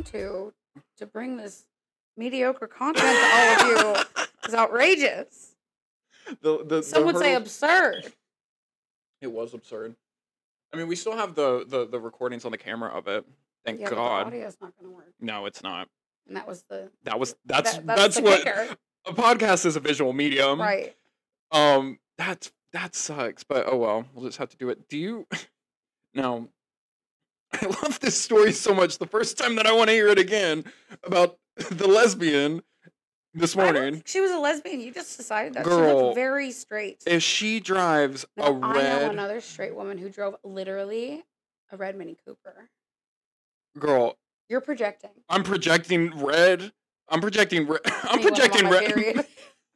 to bring this mediocre content to all of you is outrageous. Some would say absurd. It was absurd. I mean, we still have the recordings on the camera of it. Thank God. But the audio's not going to work. No, it's not. And that's what kicker. A podcast is, a visual medium. Right. That sucks, but oh well, we'll just have to do it. No. I love this story so much. The first time that I want to hear it again about the lesbian this morning. I don't think she was a lesbian. You just decided that. Girl, she looked very straight. If she drives I know another straight woman who drove literally a red Mini Cooper. Girl. You're projecting. I'm projecting red. I'm projecting red. I'm projecting red.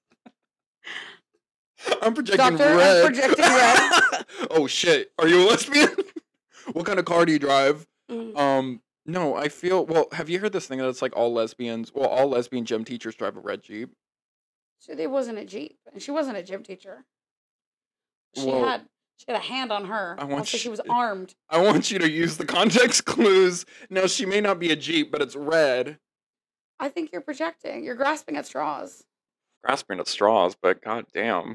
I'm projecting Doctor, red. I'm projecting red. Oh shit. Are you a lesbian? What kind of car do you drive? Mm. No, I feel, well, have you heard this thing that it's like all lesbian gym teachers drive a red Jeep? So it wasn't a Jeep. And she wasn't a gym teacher. She had a hand on her. She was armed. I want you to use the context clues. Now, she may not be a Jeep, but it's red. I think you're projecting. You're grasping at straws. Grasping at straws, but goddamn.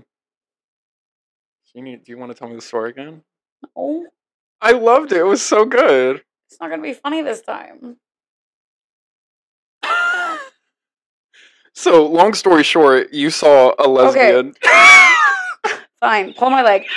Do you want to tell me the story again? No. I loved it. It was so good. It's not going to be funny this time. So, long story short, you saw a lesbian. Okay. Fine. Pull my leg.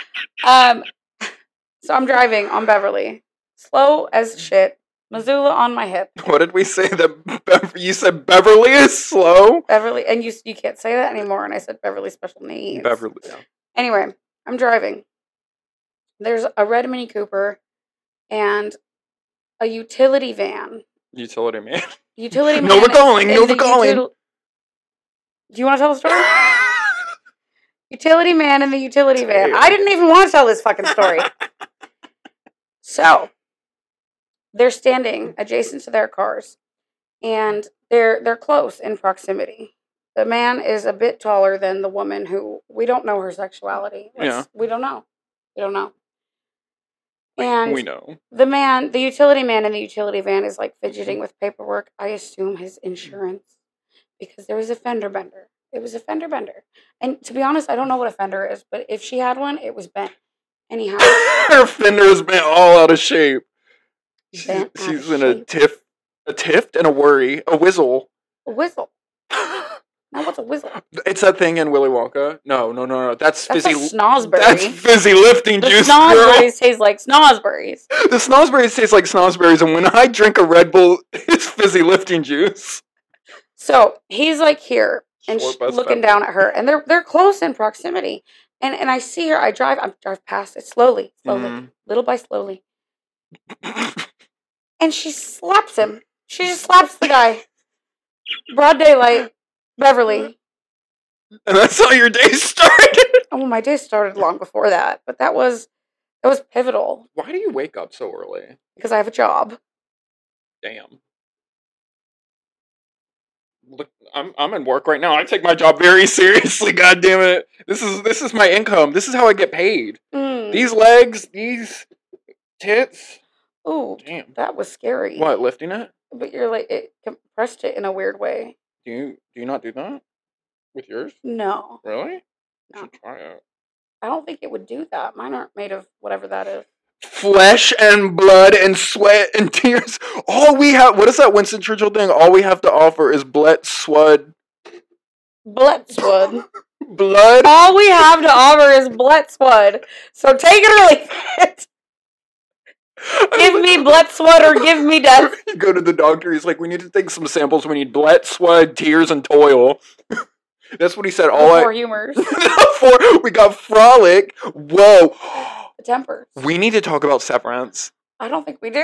So I'm driving on Beverly. Slow as shit. Missoula on my hip. What did we say? You said Beverly is slow? Beverly. And you can't say that anymore. And I said Beverly special needs. Beverly, yeah. Anyway, I'm driving. There's a red Mini Cooper and a utility van. Utility man. Utility man. Nova calling. Do you want to tell the story? Utility man and the utility van. I didn't even want to tell this fucking story. So, they're standing adjacent to their cars, and they're close in proximity. The man is a bit taller than the woman who, we don't know her sexuality. We don't know. And we know. The utility man in the utility van is like fidgeting with paperwork. I assume his insurance, because there was a fender bender. It was a fender bender. And to be honest, I don't know what a fender is, but if she had one, it was bent. Anyhow. Her fender is bent all out of shape. She's in a tift and a worry. A whizzle. A whizzle. Now what's a whizzle? It's that thing in Willy Wonka. No. That's fizzy. A snozberry. That's fizzy lifting juice. The snozberries taste like snozberries. The snozberries taste like snozberries, and when I drink a Red Bull, it's fizzy lifting juice. So he's like here and looking down at her, and they're close in proximity. And I see her. I drive past it slowly, little by slowly. And she slaps him. She just slaps the guy. Broad daylight. Beverly. And that's how your day started? Oh, my day started long before that. But that was pivotal. Why do you wake up so early? Because I have a job. Damn. Look, I'm in work right now. I take my job very seriously, God damn it. This is my income. This is how I get paid. These legs, these tits. Ooh, damn. That was scary. What, lifting it? But you're like, it compressed it in a weird way. Do you not do that with yours? No. Really? No. You should try it. I don't think it would do that. Mine aren't made of whatever that is. Flesh and blood and sweat and tears. All we have, what is that Winston Churchill thing? All we have to offer is blood, swud. Blood. Blood? All we have to offer is blood, swud. So take it or leave it. Give me blood, sweat, or give me death. You go to the doctor, he's like, we need to take some samples. We need blood, sweat, tears, and toil. That's what he said. Four humors. We got frolic. Whoa. The tempers. We need to talk about Severance. I don't think we do.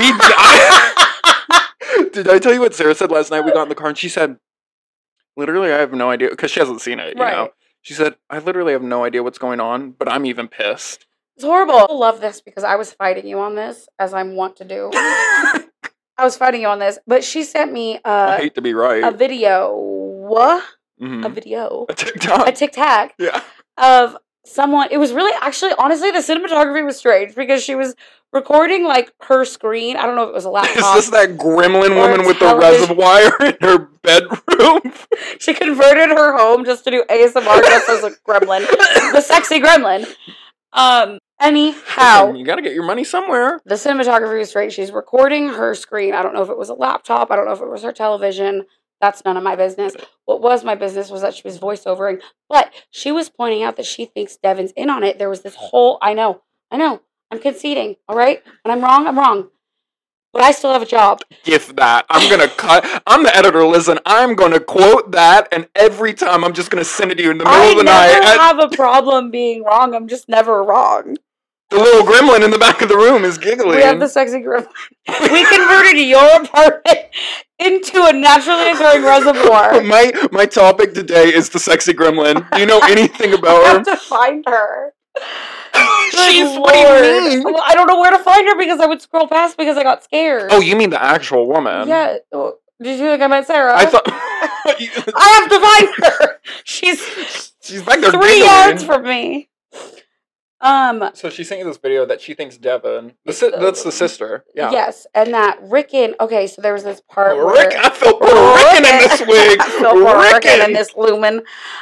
Did I tell you what Sarah said last night? We got in the car and she said, literally, I have no idea, because she hasn't seen it, you know? She said, I literally have no idea what's going on, but I'm even pissed. It's horrible. I love this because I was fighting you on this, as I'm wont to do. I was fighting you on this, but she sent me I hate to be right. A video. Mm-hmm. A video. A TikTok. A TikTok. Yeah. Of someone, it was really, actually, honestly, the cinematography was strange because she was recording, like, her screen. I don't know if it was a Is laptop. this that gremlin Or woman with the television. reservoir in her bedroom? She converted her home just to do ASMR just as a gremlin. The sexy gremlin. Anyhow, Listen, you gotta get your money somewhere. the cinematography was straight. She's recording her screen. I don't know if it was a laptop. I don't know if it was her television. That's none of my business. What was my business was that she was voiceovering. But she was pointing out that she thinks Devin's in on it. There was this whole, I know. I'm conceding, all right? When I'm wrong. But I still have a job. Gift that. I'm gonna cut. I'm the editor. Listen, I'm gonna quote that, and every time I'm just gonna send it to you in the middle of the night. I never have a problem being wrong. I'm just never wrong. The little gremlin in the back of the room is giggling. We have the sexy gremlin. We converted your apartment into a naturally occurring reservoir. My topic today is the sexy gremlin. Do you know anything I about have her? to find her. She's. What do you mean? Well, I don't know where to find her because I would scroll past because I got scared. Oh, you mean the actual woman? Yeah. Did you think I meant Sarah? I thought. I have to find her. She's back there 3 giggling. yards from me. So she's sent you this video that she thinks Devin. That's the sister. Yeah. Yes, and that Rickon. Okay, so there was this part where I felt Puerto Rican in this wig. I felt Puerto Rican in this lumen.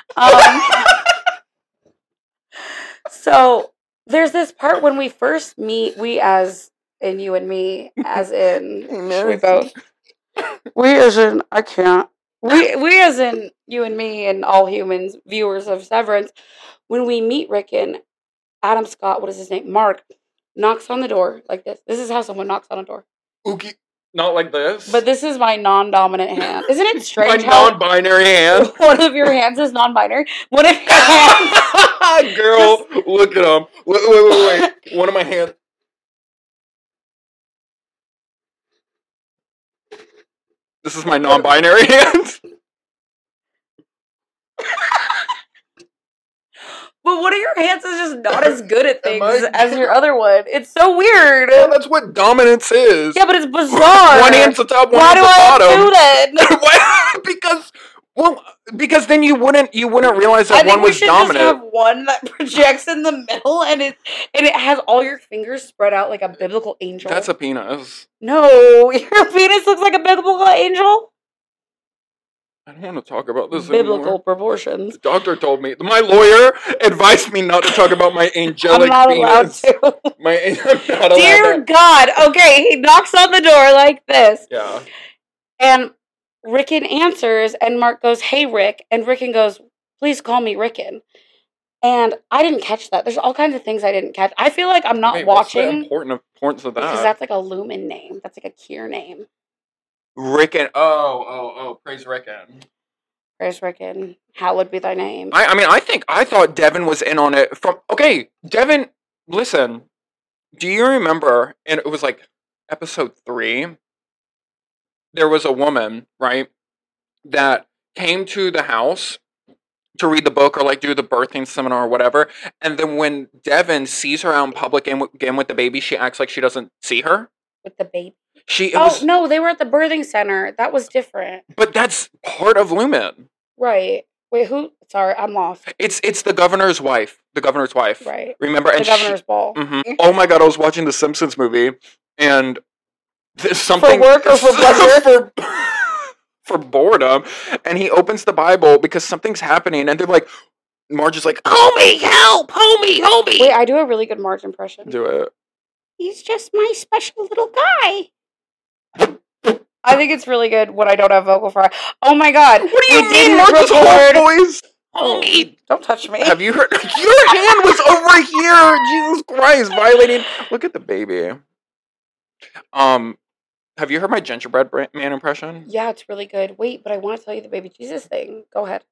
So there's this part when we first meet. We as in you and me, as in we both. We as in I can't. We as in you and me and all humans, viewers of Severance. When we meet Rickon, Adam Scott, what is his name? Mark, knocks on the door like this. This is how someone knocks on a door. Okay. Not like this. But this is my non-dominant hand. Isn't it strange my how non-binary hand? one of your hands is non-binary? One of your hands... Girl, look at them. Wait. One of my hands... This is my non-binary hand. But one of your hands is just not as good at things as your other one. It's so weird. Well, that's what dominance is. Yeah, but it's bizarre. One hand's the top, one Why hand's do the I bottom. do that? because then you wouldn't realize that one was dominant. Just have one that projects in the middle, and it has all your fingers spread out like a biblical angel. That's a penis. No, your penis looks like a biblical angel. I don't want to talk about this biblical anymore. Proportions. The doctor told me. My lawyer advised me not to talk about my angelic I'm not penis. allowed to. I'm not allowed Dear to. God. Okay, he knocks on the door like this. Yeah. And Rickon answers, and Mark goes, "Hey, Rick." And Rickon goes, "Please call me Rickon." And I didn't catch that. There's all kinds of things I didn't catch. I feel like I'm not watching. What's the importance of that? Because that's like a Lumen name. That's like a Kier name. Rickon. Oh, praise Rickon. Praise Rickon. Hallowed be thy name. I thought Devin was in on it from. Okay, Devin, listen. Do you remember? And it was like episode 3. There was a woman, right, that came to the house to read the book or like do the birthing seminar or whatever. And then when Devin sees her out in public again with the baby, she acts like she doesn't see her. With the baby? No, they were at the birthing center. That was different. But that's part of Lumen. Right. Wait, who? Sorry, I'm lost. It's the governor's wife. The governor's wife. Right. Remember? The governor's ball. Mm-hmm. Oh my God, I was watching the Simpsons movie and there's something... For work or for pleasure? for boredom. And he opens the Bible because something's happening and they're like... Marge is like, "Homie, help! Homie! Wait, I do a really good Marge impression. Do it. He's just my special little guy. I think it's really good when I don't have vocal fry. Oh my God. What do you mean? Marge's whole voice? Homie. Don't touch me. Have you heard? Your hand was over here. Jesus Christ. Violating. Look at the baby. Have you heard my gingerbread man impression? Yeah, it's really good. Wait, but I want to tell you the baby Jesus thing. Go ahead.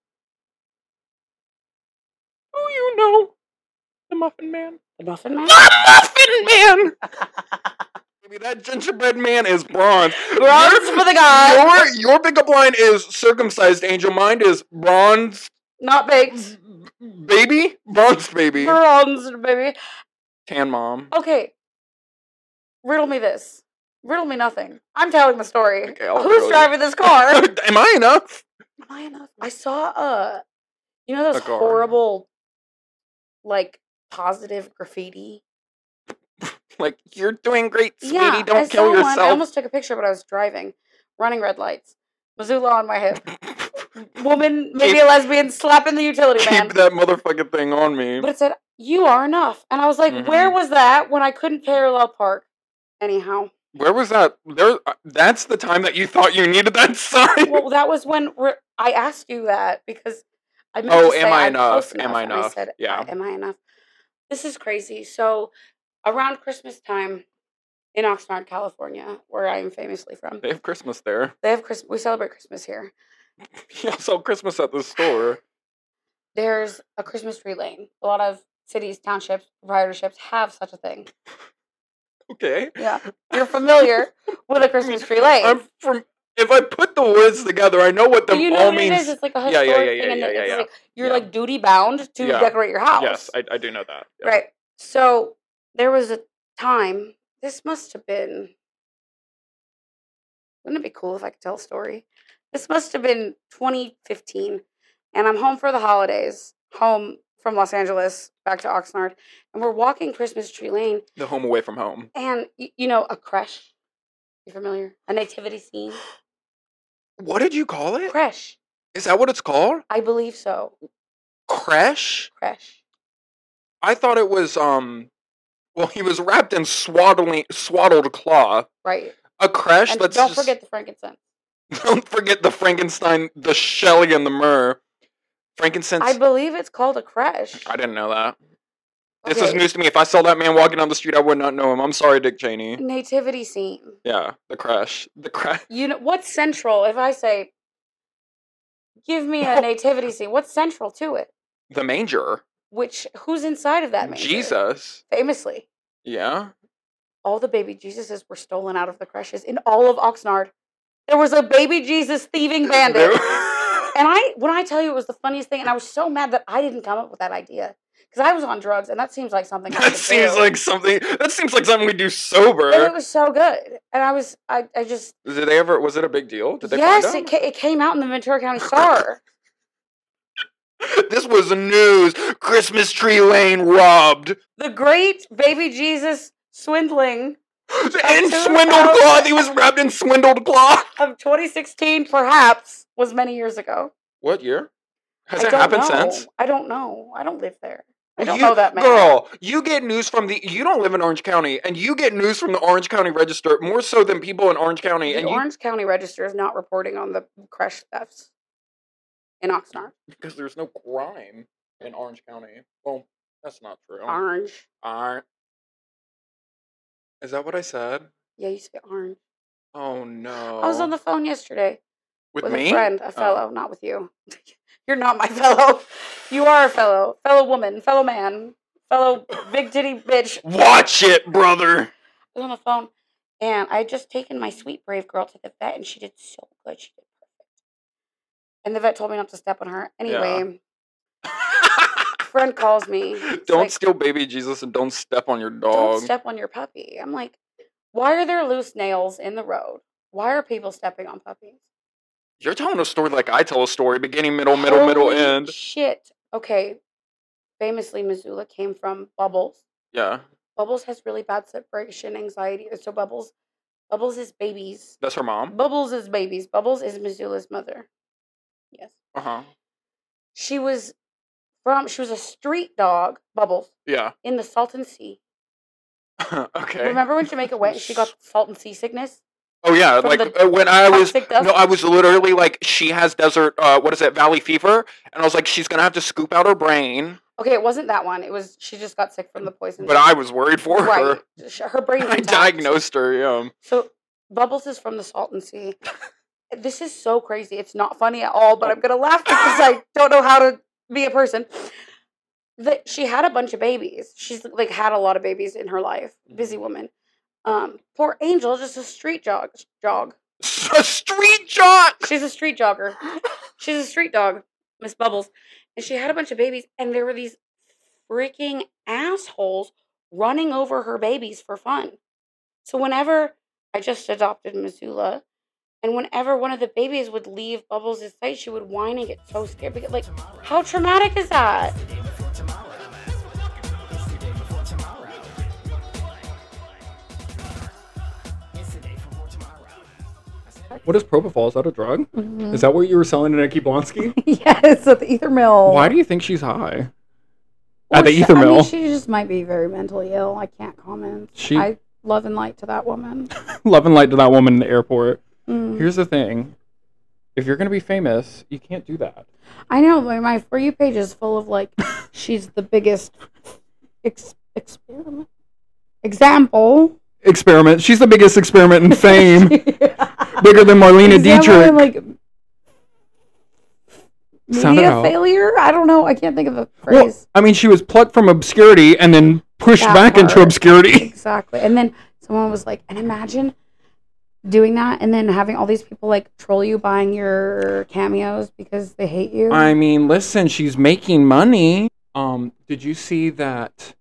Oh, you know. The Muffin Man. The Muffin Man? The Muffin Man! Maybe that gingerbread man is bronze. Bronze for the guy. Your pickup line is circumcised angel. Mine is bronze. Not baked. Baby? Bronze baby. Bronze baby. Tan mom. Okay. Riddle me this. Riddle me nothing. I'm telling the story. Okay, Who's driving this car? Am I enough? Am I enough? I saw you know those A car. horrible like positive graffiti. Like, you're doing great, sweetie. Yeah, Don't I kill saw one. I yourself. almost took a picture, but I was driving, running red lights, Missoula on my hip, woman, maybe a lesbian, slapping the utility man. Keep that motherfucking thing on me. But it said, "You are enough," and I was like, "Where was that when I couldn't parallel park?" Anyhow, Where was that? There. That's the time that you thought you needed that sign. well, that was when I asked you that because I meant Oh, to say am I I'm close enough? Am I and I enough? said, Yeah. "Am I enough?" This is crazy. So, around Christmas time in Oxnard, California, where I am famously from, They have Christmas there. they have Christmas. We celebrate Christmas here. Yeah, sell Christmas at the store. There's a Christmas tree lane. A lot of cities, townships, proprietorships have such a thing. Okay. Yeah, you're familiar with a Christmas tree lane. I'm from. If I put the words together, I know what But them you know all what means. it is? It's like a historic thing, and yeah, it's yeah. like you're Yeah. like duty bound to Yeah. decorate your house. Yes, I do know that. Yeah. Right. So there was a time. This must have been. Wouldn't it be cool if I could tell a story? This must have been 2015, and I'm home for the holidays. Home from Los Angeles back to Oxnard, and we're walking Christmas tree lane, The home away from home. and you know a creche. You familiar? A nativity scene. What did you call it? Creche. Is that what it's called? I believe so. Creche? Creche. I thought it was well, he was wrapped in swaddled cloth. Right. A creche. And Let's don't just, forget the frankincense. Don't forget the Frankenstein, the Shelley, and the myrrh. Frankincense. I believe it's called a creche. I didn't know that. This is Okay. news to me. If I saw that man walking down the street, I would not know him. I'm sorry, Dick Cheney. Nativity scene. Yeah, the creche. The creche. You know what's central? If I say, "Give me a nativity scene," what's central to it? The manger. Who's inside of that manger? Jesus. Famously, Yeah. all the baby Jesuses were stolen out of the creches in all of Oxnard. There was a baby Jesus thieving bandit. And when I tell you it was the funniest thing, and I was so mad that I didn't come up with that idea. Because I was on drugs, and that seems like something I That could seems do. like something. That seems like something we do sober. And it was so good. And I just... Did they ever? Was it a big deal? Did they Yes, find it came out in the Ventura County Star. This was news. Christmas tree lane robbed. The great baby Jesus swindling And swindled cloth. He was wrapped in swindled cloth. of 2016, perhaps, was many years ago. What year? Has I it don't happened know. since? I don't know. I don't live there. I don't You- know that man. Girl, you get news from you don't live in Orange County, and you get news from the Orange County Register more so than people in Orange County. The And Orange County Register is not reporting on the creche thefts in Oxnard. because there's no crime in Orange County. Well, that's not true. Orange. Is that what I said? Yeah, you say orange. Oh no. I was on the phone yesterday with with me? a friend, a fellow, not with you. You're not my fellow. You are a fellow woman, fellow man, fellow big titty bitch. Watch it, brother. I was on the phone, and I had just taken my sweet brave girl to the vet, and she did so good. She did perfect. And the vet told me not to step on her. Anyway, friend calls me. It's Don't like, steal baby Jesus and don't step on your don't dog. step on your puppy. I'm like, why are there loose nails in the road? Why are people stepping on puppies? You're telling a story like I tell a story, beginning, middle, Holy end. Shit. Okay. Famously, Missoula came from Bubbles. Yeah, Bubbles has really bad separation anxiety. So Bubbles is babies. that's her mom. Bubbles is babies. Bubbles is Missoula's mother. Yes. Uh She was a street dog, Bubbles, Yeah. in the Salton Sea. Okay. Remember when Jamaica went and she got Salton seasickness? Oh yeah, From like the when I was toxic dust? I was literally like, she has desert. What is it, valley fever? And I was like, she's gonna have to scoop out her brain. Okay, it wasn't that one. It was she just got sick from the poison. But I was worried for right. her. Her brain. I diagnosed her. Yeah. So Bubbles is from the Salton Sea. This is so crazy. It's not funny at all, but I'm gonna laugh because I don't know how to be a person. She had a bunch of babies. She's like had a lot of babies in her life. Busy woman. Poor Angel, just a street jog. A street jog. She's a street jogger. She's a street dog, Miss Bubbles. And she had a bunch of babies, and there were these freaking assholes running over her babies for fun. So whenever I just adopted Missoula, and whenever one of the babies would leave Bubbles' sight, she would whine and get so scared. Because, like, how traumatic is that? What is propofol? Is that a drug? Mhm. Is that what you were selling to Nikki Blonsky? Yes, at the Ether Mill. Why do you think she's high? Or At the Ether I mean, Mill. she just might be very mentally ill. I can't comment. She- I love and light to that woman. Love and light to that woman in the airport. Mm. Here's the thing. If you're going to be famous, you can't do that. I know, but my For You page is full of like, she's the biggest experiment. Example. Experiment. She's the biggest experiment in fame. Bigger than Marlena Example Dietrich. in, like, Sound it media out. failure? I don't know. I can't think of a Well, phrase. I mean, she was plucked from obscurity and then pushed That back into part. obscurity. Exactly. And then someone was like, and imagine doing that and then having all these people like troll you buying your cameos because they hate you. I mean, listen, she's making money. Did you see that?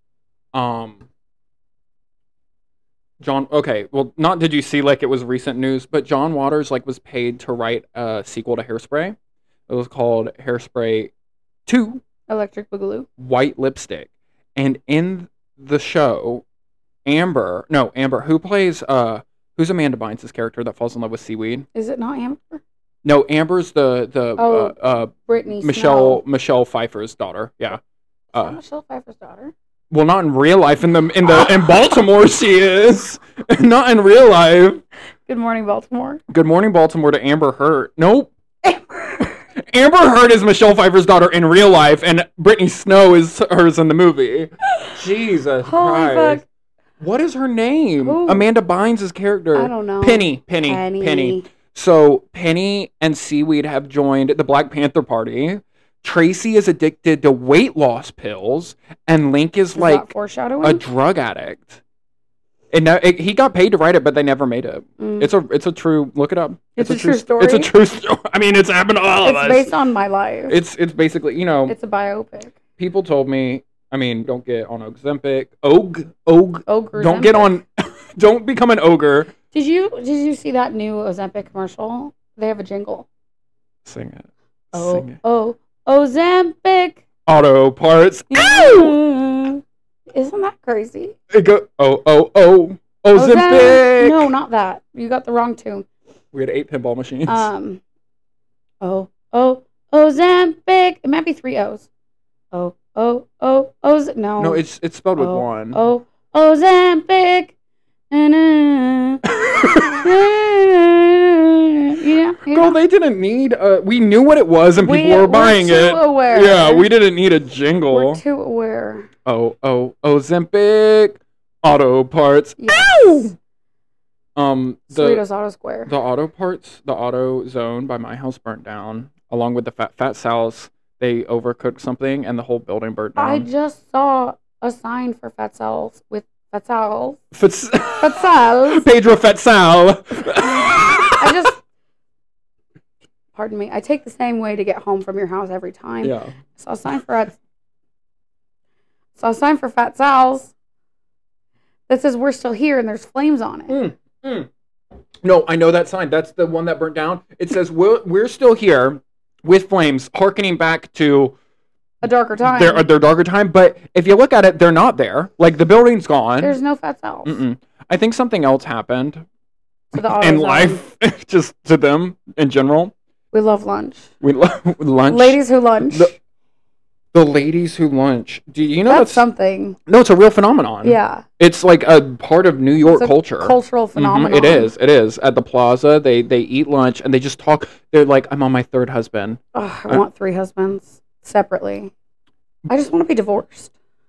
John. Okay, well, not did you see like it was recent news, but John Waters like was paid to write a sequel to Hairspray. It was called Hairspray 2: Electric Boogaloo. White Lipstick, and in the show, Amber, who plays who's Amanda Bynes' character that falls in love with seaweed? Is it not Amber? No, Amber's the Brittany Michelle Pfeiffer's daughter. Yeah. Is that Michelle Pfeiffer's daughter? Well, not in real life. In Baltimore, she is. Not in real life. Good morning, Baltimore. Good morning, Baltimore to Amber Heard. Nope. Amber Heard is Michelle Pfeiffer's daughter in real life, and Brittany Snow is hers in the movie. Jesus Holy Christ. fuck. What is her name? Who? Amanda Bynes' character. I don't know. Penny. So Penny and Seaweed have joined the Black Panther Party. Tracy is addicted to weight loss pills, and Link is Is like that foreshadowing? a drug addict. And he got paid to write it, but they never made it. Mm. It's a true. Look it up. It's a true story? It's a true story. I mean, it's happened to all of us. It's based on my life. It's basically, It's a biopic. people told me. I mean, don't get on Ozempic. Ogre. Don't get on. Don't become an ogre. Did you see that new Ozempic commercial? They have a jingle. Sing it. Oh, Sing it. oh, Ozempic. Auto parts. Ow! Isn't that crazy? It go. Oh. Ozempic. No, not that. You got the wrong tune. We had 8 pinball machines. Oh, Ozempic. It might be 3 O's. Oh, no. No, it's spelled with Oh, one. Oh, Ozempic. Girl, they didn't need. We knew what it was, and people were buying we're it. too aware. Yeah, we didn't need a jingle. We're too aware. Ozempic. Auto parts. Yes. Cerritos The Auto Square. auto parts, the auto zone by my house burnt down, along with the Fat Sal's. They overcooked something, and the whole building burnt I down. just saw a sign for Fat Sal's with Fat Sal's. Fats- Fat Sal's. Pedro Fatsal. I just, pardon me, I take the same way to get home from your house every time. Yeah. Saw a sign for Fat Sal's that says we're still here and there's flames on it. No, I know that sign. That's the one that burnt down. It says we're still here with flames, hearkening back to A darker time. their darker time. But if you look at it, they're not there. Like the building's gone. There's no Fat Sal's. Mm-mm. I think something else happened To the auto in zone. life, just to them in general. We love lunch. We love lunch. Ladies who lunch. The ladies who lunch. Do you know That's something. No, it's a real phenomenon. Yeah. It's like a part of New York It's a culture. cultural phenomenon. It is. It is. At the plaza, they eat lunch and they just talk. They're like, I'm on my 3rd husband. Ugh, I want 3 husbands separately. I just want to be divorced.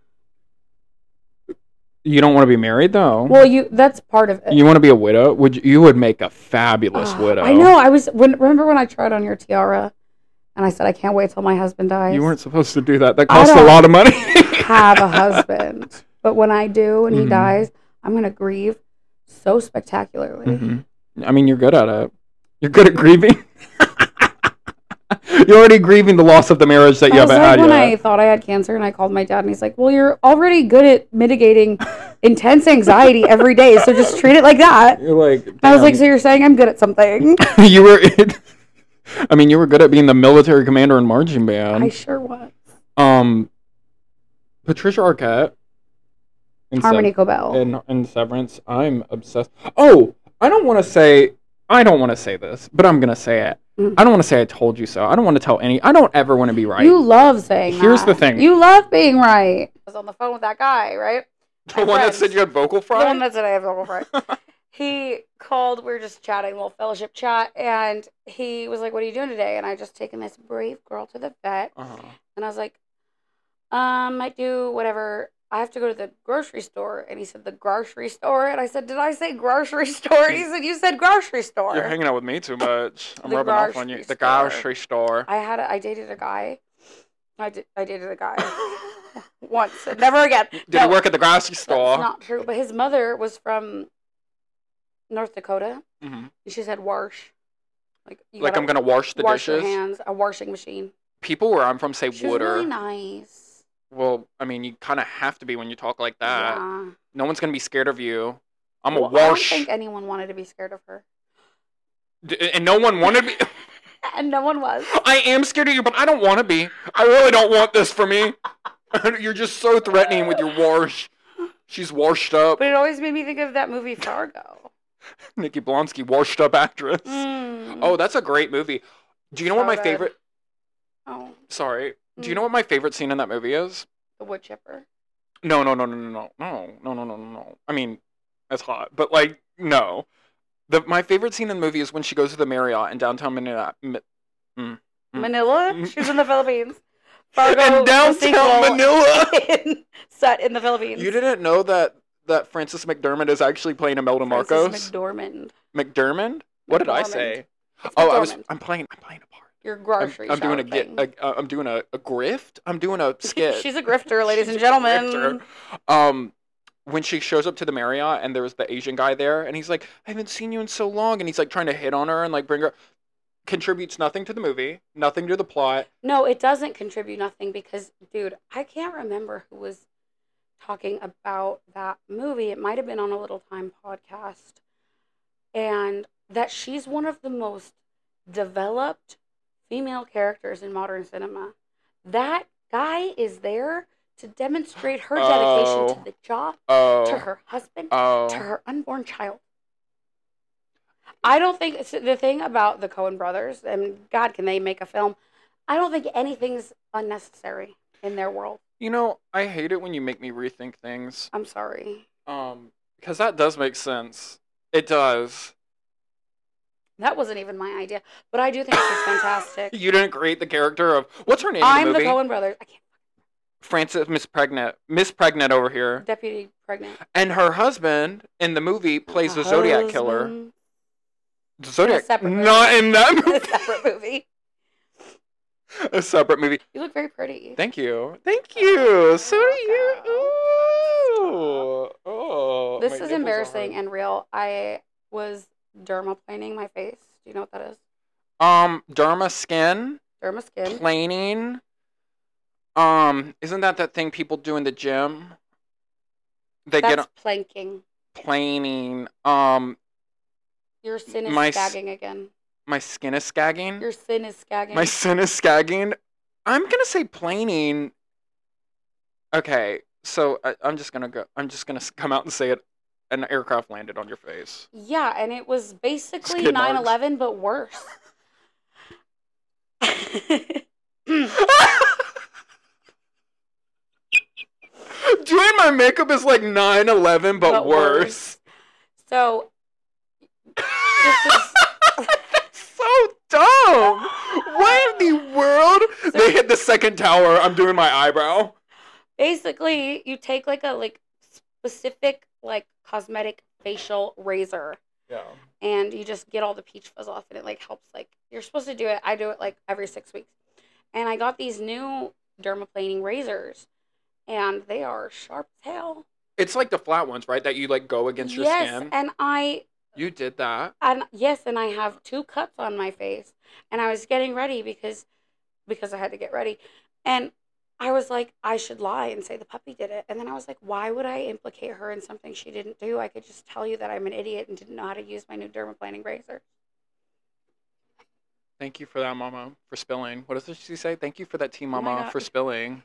You don't want to be married though. Well, that's part of it. You want to be a widow? You would make a fabulous widow. I know. Remember when I tried on your tiara and I said I can't wait till my husband dies. You weren't supposed to do that. That costs a don't lot of money. have a husband, but when I do and he Mhm. dies, I'm gonna grieve so spectacularly. I mean, you're good at it. You're good at grieving. You're already grieving the loss of the marriage that you I was haven't like had when yet. I thought I had cancer and I called my dad and he's like, well, you're already good at mitigating intense anxiety every day, so just treat it like that. You're like, I was like, damn. so you're saying I'm good at something? You were. I mean, you were good at being the military commander in marching band. I sure was. Patricia Arquette. In Harmony Cobell. In Severance, I'm obsessed. Oh, I don't want to say I don't want to say this, but I'm gonna say it. Mm. I don't want to say I told you so. I don't want to tell any. I don't ever want to be right. You love saying Here's that. the thing. You love being right. I was on the phone with that guy, right? The one that said you had vocal fry? The one that said I have vocal fry. He called, we were just chatting, a little fellowship chat, and he was like, "What are you doing today?" And I just taken this brave girl to the vet. And I was like, might do whatever. I have to go to the grocery store. And he said, "The grocery store?" And I said, "Did I say grocery store?" And he said, "You said grocery store." You're hanging out with me too much. I'm The rubbing off on you. grocery The store. grocery store. I dated a guy. I dated a guy once. Never again. Did he work at the grocery store? That's not true. But his mother was from North Dakota. Mm-hmm. And she said wash. Like I'm going to wash the wash dishes? Your hands. A washing machine. People where I'm from say she water. was really nice. Well, I mean, you kind of have to be when you talk like that. Yeah. No one's going to be scared of you. I'm well, a wash. I don't think anyone wanted to be scared of her. And no one wanted me. And no one was. I am scared of you, but I don't want to be. I really don't want this for me. You're just so threatening with your wash. She's washed up. But it always made me think of that movie Fargo. Nikki Blonsky, washed up actress. Oh, that's a great movie. Do you know what my favorite... Oh. Sorry. Do you know what my favorite scene in that movie is? The wood chipper. No. I mean, that's hot, but like, no. My favorite scene in the movie is when she goes to the Marriott in downtown Manila. Manila? She was in the Philippines. Fargo, in downtown Manila. Set in the Philippines. You didn't know that Frances McDermott is actually playing Imelda Marcos? Frances McDormand. McDermott? What did I say? I'm playing a part. Your grocery I'm doing I'm doing a grift. I'm doing a skit. She's a grifter, ladies and gentlemen. When she shows up to the Marriott and there's the Asian guy there and he's like, "I haven't seen you in so long," and he's like trying to hit on her and like bring her, contributes nothing to the movie, nothing to the plot. No, it doesn't contribute nothing because, dude, I can't remember who was talking about that movie. It might have been on a Little Time podcast, and that she's one of the most developed female characters in modern cinema. That guy is there to demonstrate her dedication to the job, to her husband, to her unborn child. I don't think the thing about the Coen brothers, and God, can they make a film? I don't think anything's unnecessary in their world. You know, I hate it when you make me rethink things. I'm sorry. Because that does make sense. It does. That wasn't even my idea, but I do think she's fantastic. You didn't create the character of what's her name? I'm in the the movie? Coen brothers. I can't. Frances Miss Pregnant over here. Deputy Pregnant. And her husband in the movie plays the Zodiac killer. The Zodiac, not in that movie. A separate movie. A separate movie. You look very pretty. Thank you. Thank you. So do you. Ooh. Oh. This is embarrassing and real. I was dermaplaning my face. Do you know what that is? Derma skin. Derma skin. Planing. Isn't that thing people do in the gym? That's planking. Planing. Your sin is skagging again. My skin is skagging? Your sin is skagging. My sin is skagging? I'm gonna say planing. Okay, so I'm just gonna come out and say it. An aircraft landed on your face. Yeah, and it was basically 9/11, but worse. Doing my makeup is like 9/11, but worse. So, that's so dumb. What in the world? They hit the second tower. I'm doing my eyebrow. Basically, you take like a specific cosmetic facial razor. Yeah. And you just get all the peach fuzz off, and it helps. You're supposed to do it. I do it every 6 weeks. And I got these new dermaplaning razors, and they are sharp as hell. It's like the flat ones, right? That you go against your skin. Yes, and You did that. And yes, and I have 2 cuts on my face, and I was getting ready because I had to get ready, and I was like, I should lie and say the puppy did it, and then I was like, why would I implicate her in something she didn't do? I could just tell you that I'm an idiot and didn't know how to use my new dermaplaning razor. Thank you for that, Mama, for spilling. What does she say? Thank you for that tea, Mama, for spilling.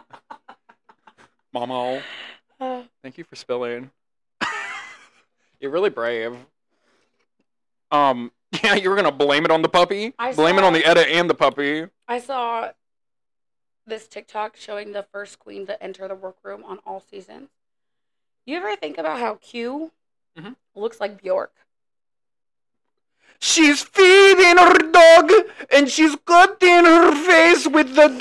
Mama, thank you for spilling. You're really brave. Yeah, you were gonna blame it on the puppy. I Blame it saw- on the edit and the puppy. I saw this TikTok showing the first queen to enter the workroom on all seasons. You ever think about how Q Mhm. looks like Bjork? She's feeding her dog, and she's cutting her face with the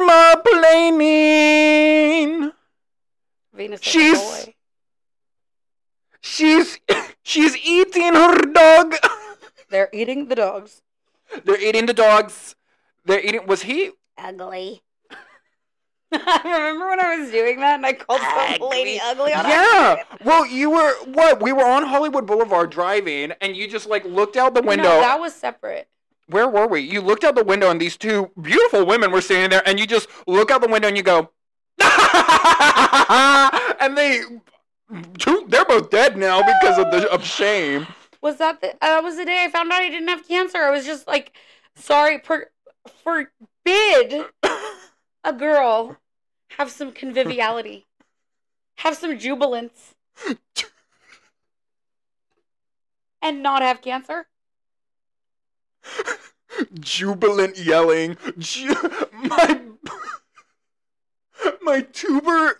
dermaplaning. Venus is She's- a boy. She's eating her dog. They're eating the dogs. They're eating the dogs. They're eating. Was he? Ugly. I remember when I was doing that and I called some lady ugly on Yeah. accident? Well, you were what? We were on Hollywood Boulevard driving, and you just like looked out the window. No, that was separate. Where were we? You looked out the window, and these two beautiful women were standing there, and you just look out the window and you go, and they're both dead now because of shame. Was that was the day I found out I didn't have cancer? I was just like, sorry, forbid a girl have some conviviality, have some jubilance, and not have cancer. Jubilant yelling. My tuber.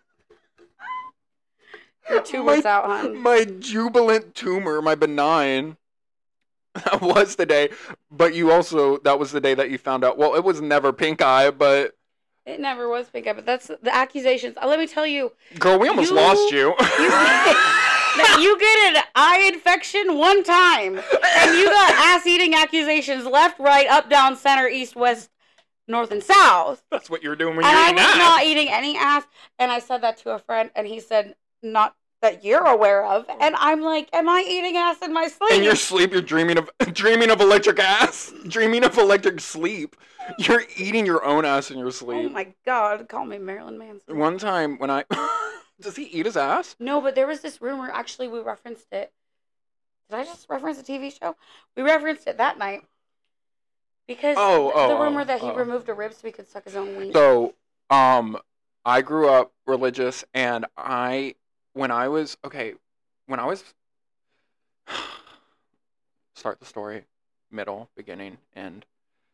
Your tuber's out, hon. My jubilant tumor, my benign. That was the day. But that was the day that you found out. Well, it was never pink eye, but. It never was pink eye, but that's the accusations. Let me tell you. Girl, we almost lost you. You get an eye infection one time, and you got ass-eating accusations left, right, up, down, center, east, west, north, and south. That's what you were doing when And you were I eating was ass. not eating any ass, and I said that to a friend, and he said, not that you're aware of. And I'm like, am I eating ass in my sleep? In your sleep, you're dreaming of electric ass, dreaming of electric sleep. You're eating your own ass in your Oh sleep. my God, call me Marilyn Manson. One time when does he eat his ass? No, but there was this rumor. Actually, we referenced it. Did I just reference a TV show? We referenced it that night. Because the rumor that he removed a rib so he could suck his own wiener. So, I grew up religious, and when I was start the story, middle, beginning, end.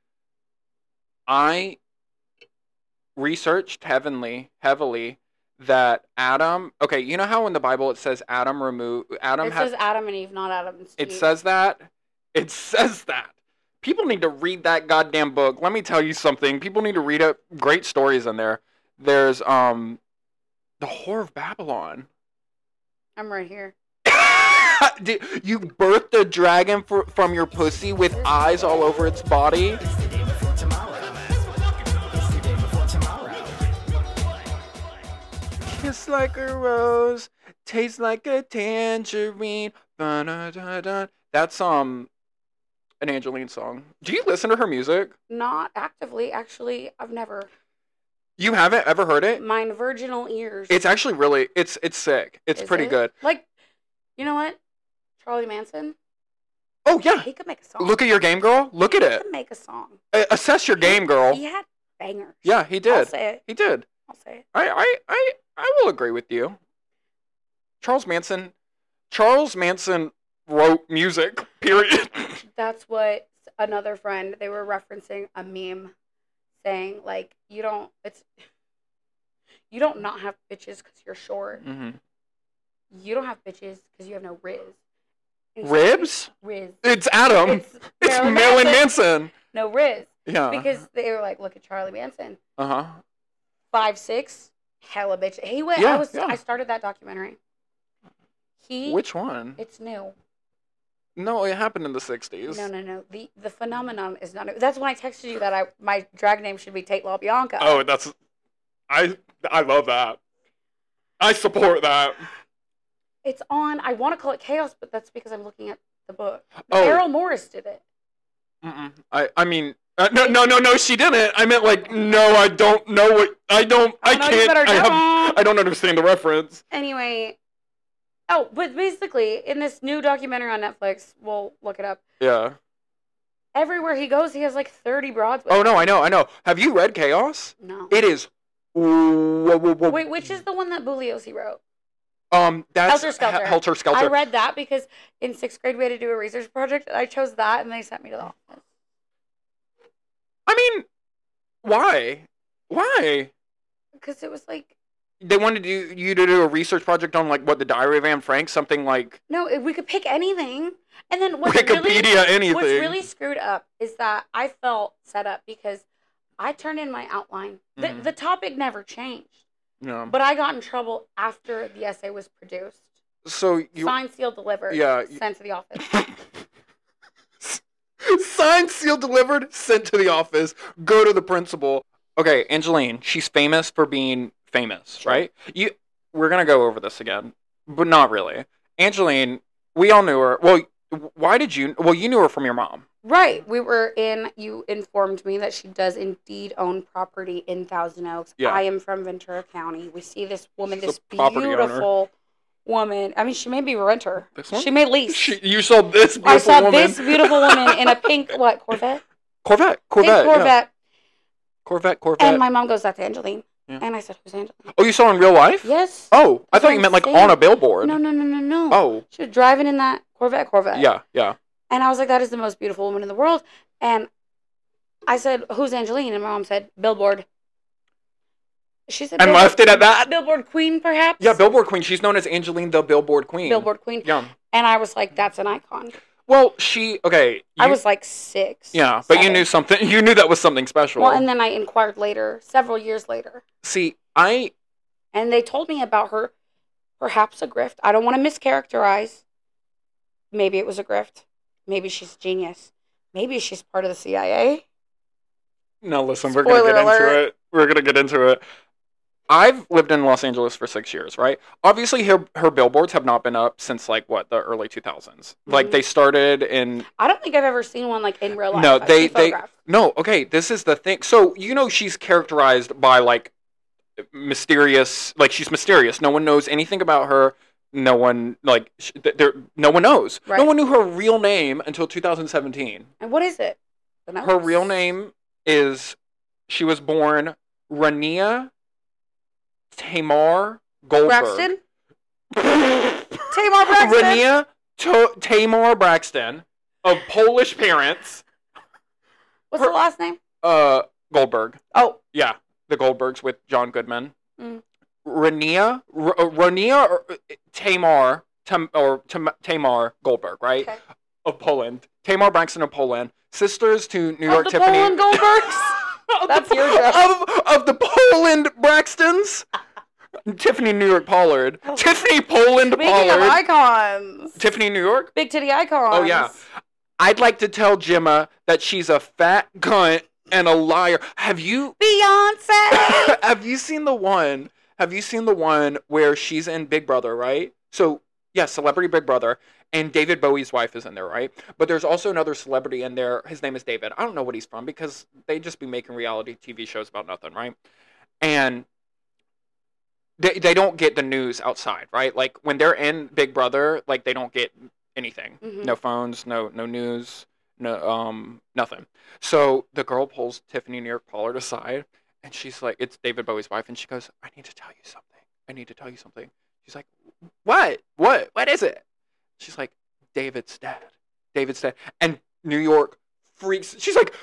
I researched heavily that Adam. Okay, you know how in the Bible it says Adam says Adam and Eve, not Adam and Steve. It says that. It says that. People need to read that goddamn book. Let me tell you something. People need to read it. Great stories in there. There's the Whore of Babylon. I'm right here. You birthed a dragon from your pussy with eyes all over its body. Kiss like a rose, taste like a tangerine. Ba-da-da-da. That's an Angeline song. Do you listen to her music? Not actively. Actually, I've never. You haven't ever heard it? Mine virginal ears. It's actually really it's sick. It's Is pretty it? good. Like, you know what? Charlie Manson. Oh yeah. He could make a song. Look at your game, girl. Look at He it. could make a song. Assess your game, girl. He had bangers. Yeah, he I'll did. say it. He did. I'll say it. I will agree with you. Charles Manson wrote music. Period. That's what another friend, they were referencing a meme saying, like, you don't not have bitches because you're short. Mm-hmm. You don't have bitches because you have no riz. And so- Ribs? Riz. It's Adam. It's Marilyn Manson. No riz. Yeah. Because they were like, look at Charlie Manson. Uh-huh. 5'6", hella bitch. He went. Yeah, I started that documentary. Which one? It's new. No, it happened in the 60s. No. The phenomenon is not new. That's when I texted you that my drag name should be Tate LaBianca. Oh, I love that. I support that. It's on. I want to call it Chaos, but that's because I'm looking at the book. Oh. Errol Morris did it. Mm-mm. I mean, no, she didn't. I meant like, no, I don't know what, I can't, I don't understand the reference. Anyway, but basically, in this new documentary on Netflix, we'll look it up. Yeah. Everywhere he goes, he has like 30 broads with Oh, him. no, I know. Have you read Chaos? No. It is. Wait, which is the one that Bugliosi wrote? That's Helter Skelter. Helter I Skelter. read that because in 6th grade we had to do a research project, and I chose that, and they sent me to the office. I mean, why? Why? Because it was like, They wanted you to do a research project on like what the Diary of Anne Frank, something like no, we could pick anything. And then Wikipedia, anything. What's really screwed up is that I felt set up because I turned in my outline. Mhm. The topic never changed. Yeah. But I got in trouble after the essay was produced. So you Signed, sealed, delivered. Yeah. Sent to the office. Signed, sealed, delivered, sent to the office. Go to the principal. Okay, Angeline, she's famous for being famous, Sure. right? We're gonna go over this again, but not really. Angeline, we all knew her. Well, why did you? Well, you knew her from your mom. Right. You informed me that she does indeed own property in Thousand Oaks. Yeah. I am from Ventura County. We see this woman, She's this a property owner. beautiful woman. I mean, she may be a renter. This one? She may lease. You saw this beautiful I saw woman. this beautiful woman in a pink, Corvette? Corvette. Pink Yeah. Corvette. Corvette. And my mom goes, that's Angeline. Yeah. And I said, who's Angeline? Oh, you saw her in real life? Yes. Oh, I That's thought what you I'm meant like saying. on a billboard. No. Oh. She was driving in that Corvette. Yeah. And I was like, that is the most beautiful woman in the world. And I said, who's Angeline? And my mom said, Billboard. She said, And left it at that? Billboard Queen, perhaps? Yeah, Billboard Queen. She's known as Angeline the Billboard Queen. Billboard Queen. Yeah. And I was like, that's an icon. Well, I was like 6. Yeah, but you 7. knew something. You knew that was something special. Well, and then I inquired later, several years later. See, And they told me about her, perhaps a grift. I don't want to mischaracterize. Maybe it was a grift. Maybe she's a genius. Maybe she's part of the CIA. Now listen, Spoiler we're gonna get alert. into it. We're gonna get into it. I've lived in Los Angeles for 6 years, right? Obviously, her billboards have not been up since like what, the early 2000s. Like Mhm. they started in. I don't think I've ever seen one like in real life. No, I've seen they photographs. no. Okay, this is the thing. So she's characterized by like mysterious. Like she's mysterious. No one knows anything about her. No one no one knows. No Right. one knew her real name until 2017. And what is it? The Her notes? real name is, she was born Rania Tamar Goldberg. Braxton? Tamar Braxton? Rania Tamar Braxton, of Polish parents. What's the last name? Goldberg. Oh. Yeah, the Goldbergs with John Goodman. Mm. Rania or Tamar Goldberg, right? Okay. Of Poland. Tamar Braxton of Poland. Sisters to New York the Tiffany. Poland Goldbergs? That's your joke. Of the Poland Braxtons. Tiffany New York Pollard. Oh. Tiffany Poland Speaking Pollard. of icons. Tiffany New York? Big titty icons. Oh, yeah. I'd like to tell Gemma that she's a fat cunt and a liar. Have you Beyonce. have you seen the one? Have you seen the one where she's in Big Brother, right? So, yeah, Celebrity Big Brother, and David Bowie's wife is in there, right? But there's also another celebrity in there. His name is David. I don't know what he's from because they just be making reality TV shows about nothing, right? And they don't get the news outside, right? Like when they're in Big Brother, like they don't get anything. Mhm. No phones, no news, no nothing. So the girl pulls Tiffany New York Pollard aside, and she's like, it's David Bowie's wife, and she goes, I need to tell you something. I need to tell you something. She's like, what? What is it? She's like, David's dead. David's dead. And New York freaks. She's like,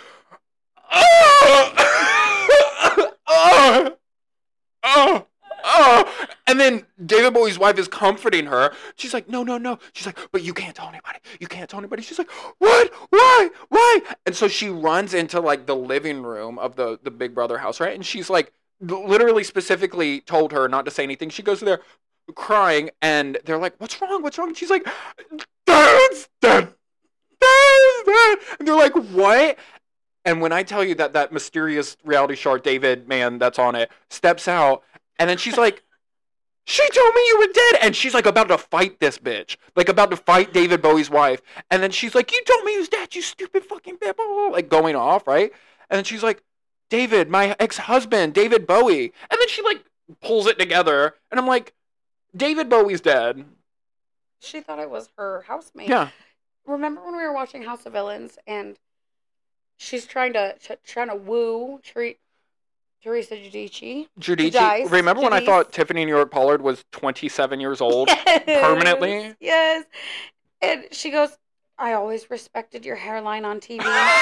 oh, oh, oh. Oh, and then David Bowie's wife is comforting her. She's like, no. She's like, but you can't tell anybody. You can't tell anybody. She's like, what? Why? And so she runs into like the living room of the Big Brother house, right? And she's like, literally specifically told her not to say anything. She goes there crying, and they're like, what's wrong? And she's like, Dad's dead. And they're like, what? And when I tell you that mysterious reality star David man that's on it steps out, and then she's like, she told me you were dead. And she's like about to fight this bitch. Like about to fight David Bowie's wife. And then she's like, you told me he was dead, you stupid fucking bitch. Like going off, right? And then she's like, David, my ex-husband, David Bowie. And then she like pulls it together. And I'm like, David Bowie's dead. She thought it was her housemate. Yeah. Remember when we were watching House of Villains and she's trying to woo Teresa Giudice. Giudice. Remember when I thought Tiffany New York Pollard was 27 years old? Yes. Permanently? Yes. And she goes, I always respected your hairline on TV.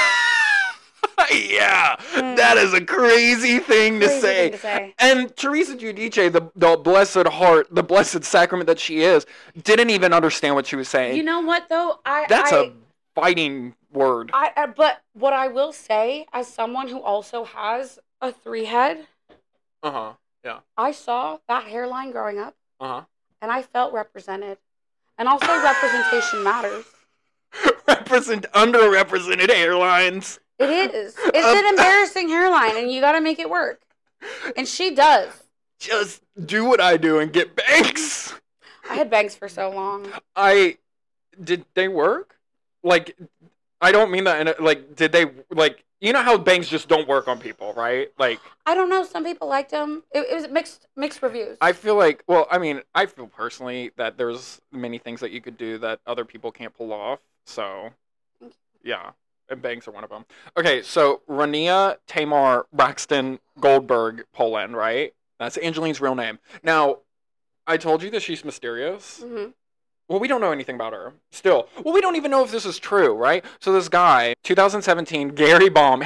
Yeah, that is a crazy thing to say. And Teresa Giudice, the blessed heart, the blessed sacrament that she is, didn't even understand what she was saying. You know what, though? That's a fighting word. But what I will say, as someone who also has a 3-head, yeah, I saw that hairline growing up, and I felt represented. And also, representation matters. Underrepresented hairlines. It is. It's an embarrassing hairline, and you got to make it work. And she does. Just do what I do and get bangs. I had bangs for so long. Did they work? Like, I don't mean that in did they, you know how bangs just don't work on people, right? Like, I don't know. Some people liked them. It was mixed reviews. I feel like, I feel personally that there's many things that you could do that other people can't pull off. So, yeah. And bangs are one of them. Okay, so Rania Tamar Braxton Goldberg Poland, right? That's Angeline's real name. Now, I told you that she's mysterious. Mm-hmm. Well, we don't know anything about her. Still. Well, we don't even know if this is true, right? So this guy, 2017, Harry Baum.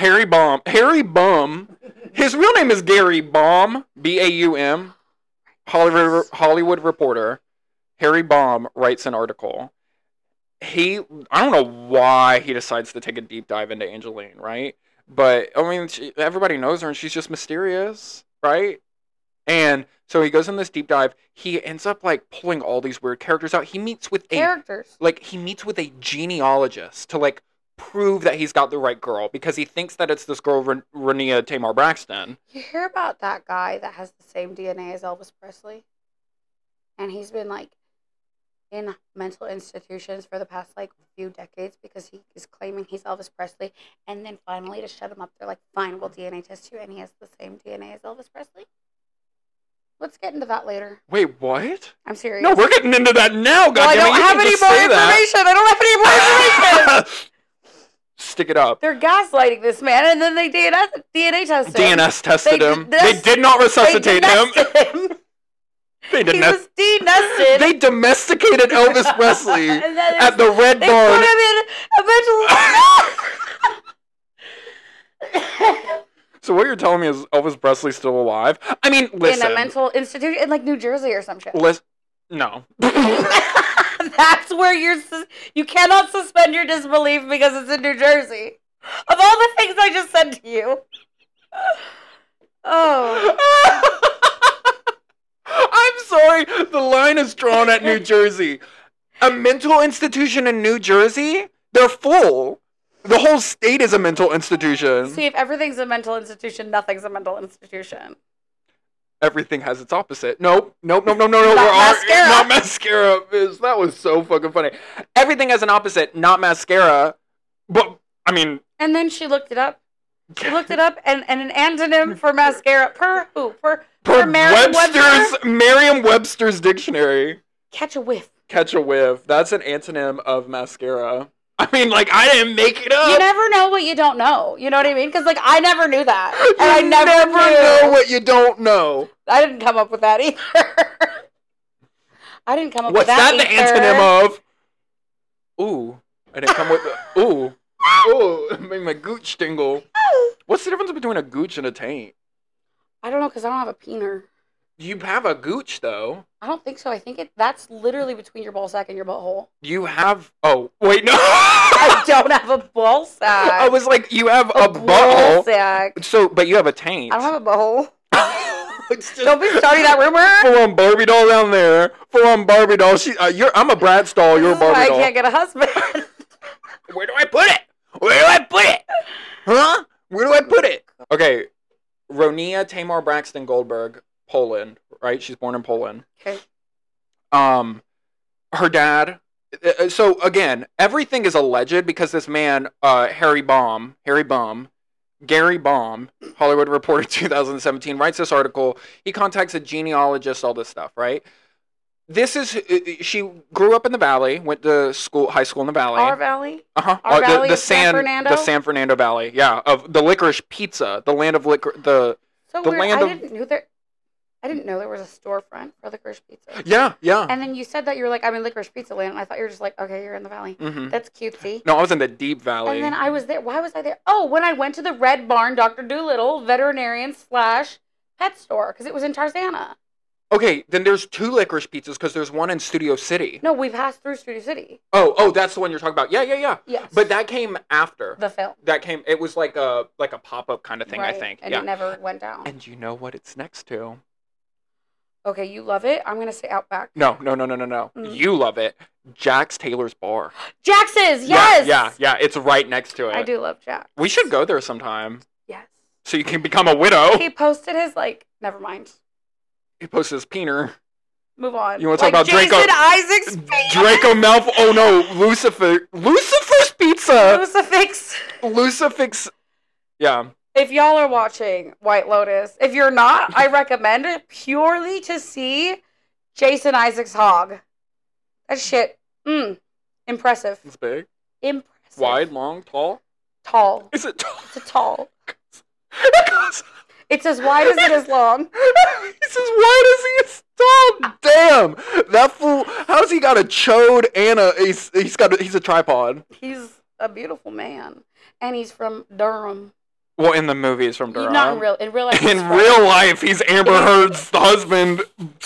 His real name is Gary Baum, B-A-U-M, Hollywood Reporter. Harry Baum writes an article. I don't know why he decides to take a deep dive into Angeline, right? But, I mean, everybody knows her, and she's just mysterious, right? And so he goes in this deep dive. He ends up, pulling all these weird characters out. He meets with he meets with a genealogist to, prove that he's got the right girl, because he thinks that it's this girl, Rania Tamar Braxton. You hear about that guy that has the same DNA as Elvis Presley? And he's been, in mental institutions for the past few decades because he is claiming he's Elvis Presley, and then finally to shut him up, they're like, fine, we'll DNA test you, and he has the same DNA as Elvis Presley. Let's get into that later. Wait, what? I'm serious. No, we're getting into that now. I don't have any more information. Stick it up. They're gaslighting this man, and then they DNA tested him. DNS tested him. They did not resuscitate him. He was denested. They domesticated Elvis Presley at the Red Barn. They put him in a mental. So what you're telling me is Elvis Presley's still alive? I mean, listen. In a mental institution in New Jersey or some shit. No. That's where you cannot suspend your disbelief because it's in New Jersey. Of all the things I just said to you. Oh. I'm sorry, the line is drawn at New Jersey. A mental institution in New Jersey? They're full. The whole state is a mental institution. See, if everything's a mental institution, nothing's a mental institution. Everything has its opposite. Nope. Not mascara. Not mascara. That was so fucking funny. Everything has an opposite, not mascara. But, I mean... And then she looked it up. And an antonym for mascara. Per who? Per Merriam-Webster's dictionary. Catch a whiff. That's an antonym of mascara. I mean, I didn't make it up. You never know what you don't know. You know what I mean? Because, I never knew that. And I never know what you don't know. I didn't come up with that either. I didn't come up with that What's that the antonym of? Ooh. I didn't come with the... Ooh. Ooh. It made my gooch tingle. What's the difference between a gooch and a taint? I don't know, because I don't have a peener. You have a gooch, though. I don't think so. I think that's literally between your ballsack and your butthole. You have... Oh, wait, no. I don't have a ballsack. I was like, you have a butthole. Ballsack. So, but you have a taint. I don't have a butthole. Don't be starting that rumor. Full on Barbie doll down there. Full on Barbie doll. I'm a Bratz doll. You're a Barbie doll. I can't get a husband. Where do I put it? Huh? Where do I put it? Okay. Rania Tamar Braxton Goldberg, Poland, right? She's born in Poland. Okay. Her dad. So again, everything is alleged because this man, Gary Baum, Hollywood Reporter 2017, writes this article. He contacts a genealogist, all this stuff, right? She grew up in the Valley, went to high school in the Valley. Our Valley? Our Valley the San Fernando? The San Fernando Valley, yeah, of the licorice pizza, the land of licorice, So The weird. land I of- didn't know there was a storefront for licorice pizza. Yeah, yeah. And then you said that you were like, I'm in Licorice Pizza Land, and I thought you were just like, okay, you're in the valley. Mm-hmm. That's cutesy. No, I was in the Deep Valley. And then I was there. Why was I there? Oh, when I went to the Red Barn Dr. Dolittle veterinarian / pet store, because it was in Tarzana. Okay, then there's 2 licorice pizzas because there's one in Studio City. No, we passed through Studio City. Oh, that's the one you're talking about. Yeah. Yes. But that came after. The film. It was like a pop-up kind of thing, Right. I think. And yeah. it never went down. And you know what it's next to? Okay, you love it. I'm gonna say Outback. No. Mm. You love it. Jack's Taylor's Bar. Jax's, yes. Yeah. It's right next to it. I do love Jax. We should go there sometime. Yes. So you can become a widow. He posted his never mind. He posted his peener. Move on. You want to talk about Jason Draco? Isaac's face. Draco Malfoy. Oh no, Lucifer's Pizza. Lucifix. Yeah. If y'all are watching White Lotus, if you're not, I recommend it purely to see Jason Isaac's hog. That shit, impressive. It's big. Impressive. Wide, long, tall. Tall. Is it tall? It's a tall. It's as wide as it is long. He's as wide as he is tall. Damn, that fool. How's he got a chode and he's a tripod? He's a beautiful man, and he's from Durham. Well, in the movie, he's from Durham. Not in real life. In real life, he's Amber Heard's husband,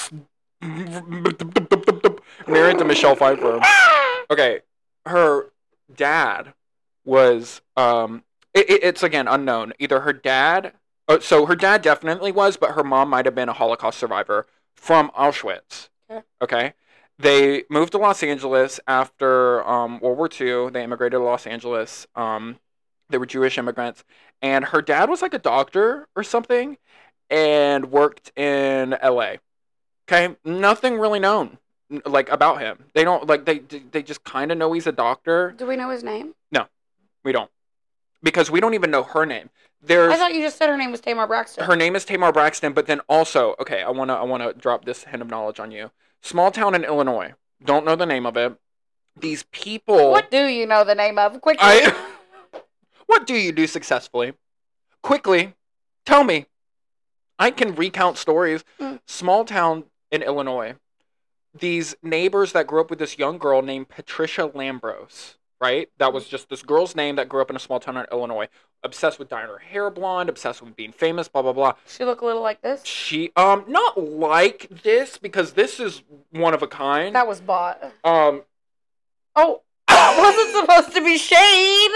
married to Michelle Pfeiffer. Okay, her dad was it's again unknown. Either her dad. So her dad definitely was, but her mom might have been a Holocaust survivor from Auschwitz. Okay. They moved to Los Angeles after World War II. They immigrated to Los Angeles. They were Jewish immigrants. And her dad was like a doctor or something and worked in LA. Okay? Nothing really known about him. They don't they just kind of know he's a doctor. Do we know his name? No. We don't. Because we don't even know her name. I thought you just said her name was Tamar Braxton. Her name is Tamar Braxton, but then also, okay, I wanna drop this hint of knowledge on you. Small town in Illinois. Don't know the name of it. These people. What do you know the name of? Quickly. What do you do successfully? Quickly, tell me. I can recount stories. Small town in Illinois. These neighbors that grew up with this young girl named Patricia Lambros. Right? That was just this girl's name that grew up in a small town in Illinois. Obsessed with dyeing her hair blonde, obsessed with being famous, blah, blah, blah. She look a little like this? She, not like this, because this is one of a kind. That was bought. Oh. That wasn't supposed to be shade!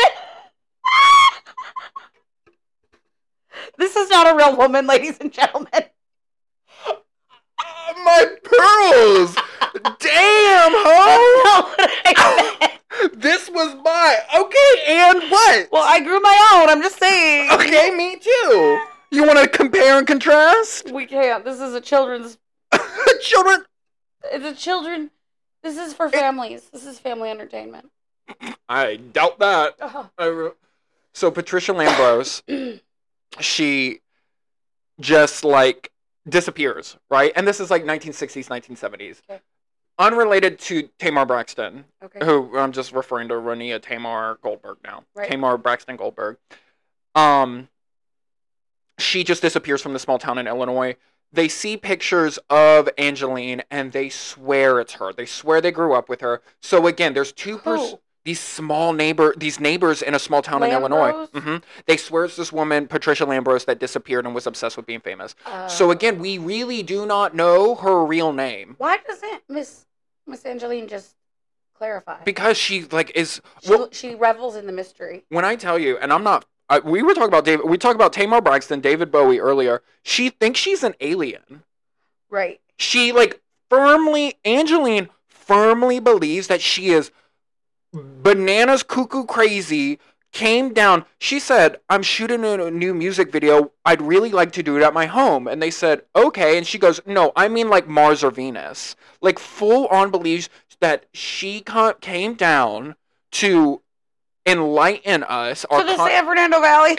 This is not a real woman, ladies and gentlemen. My pearls! Damn, huh? That's not what I meant. This was my... Okay, and what? Well, I grew my own, I'm just saying. Okay, me too. You want to compare and contrast? We can't. This is a children's... Children? It's a children... This is for families. This is family entertainment. I doubt that. Uh-huh. So Patricia Lambros, she just, disappears, right? And this is, 1960s, 1970s. Okay. Unrelated to Tamar Braxton, who I'm just referring to Rania Tamar Goldberg now. Right. Tamar Braxton Goldberg. She just disappears from the small town in Illinois. They see pictures of Angeline, and they swear it's her. They swear they grew up with her. So again, there's these neighbors in a small town in Illinois. Mm-hmm. They swear it's this woman, Patricia Lambros, that disappeared and was obsessed with being famous. So again, we really do not know her real name. Why doesn't Miss Angeline just clarify? Because she she revels in the mystery. When I tell you, and I'm not. We were talking about we talked about Tamar Braxton, David Bowie earlier. She thinks she's an alien. Right. She Angeline firmly believes that she is bananas cuckoo crazy. Came down. She said, "I'm shooting a new music video. I'd really like to do it at my home." And they said, "Okay." And she goes, "No, I mean Mars or Venus." Full on believes that she came down to enlighten us. To the San Fernando Valley.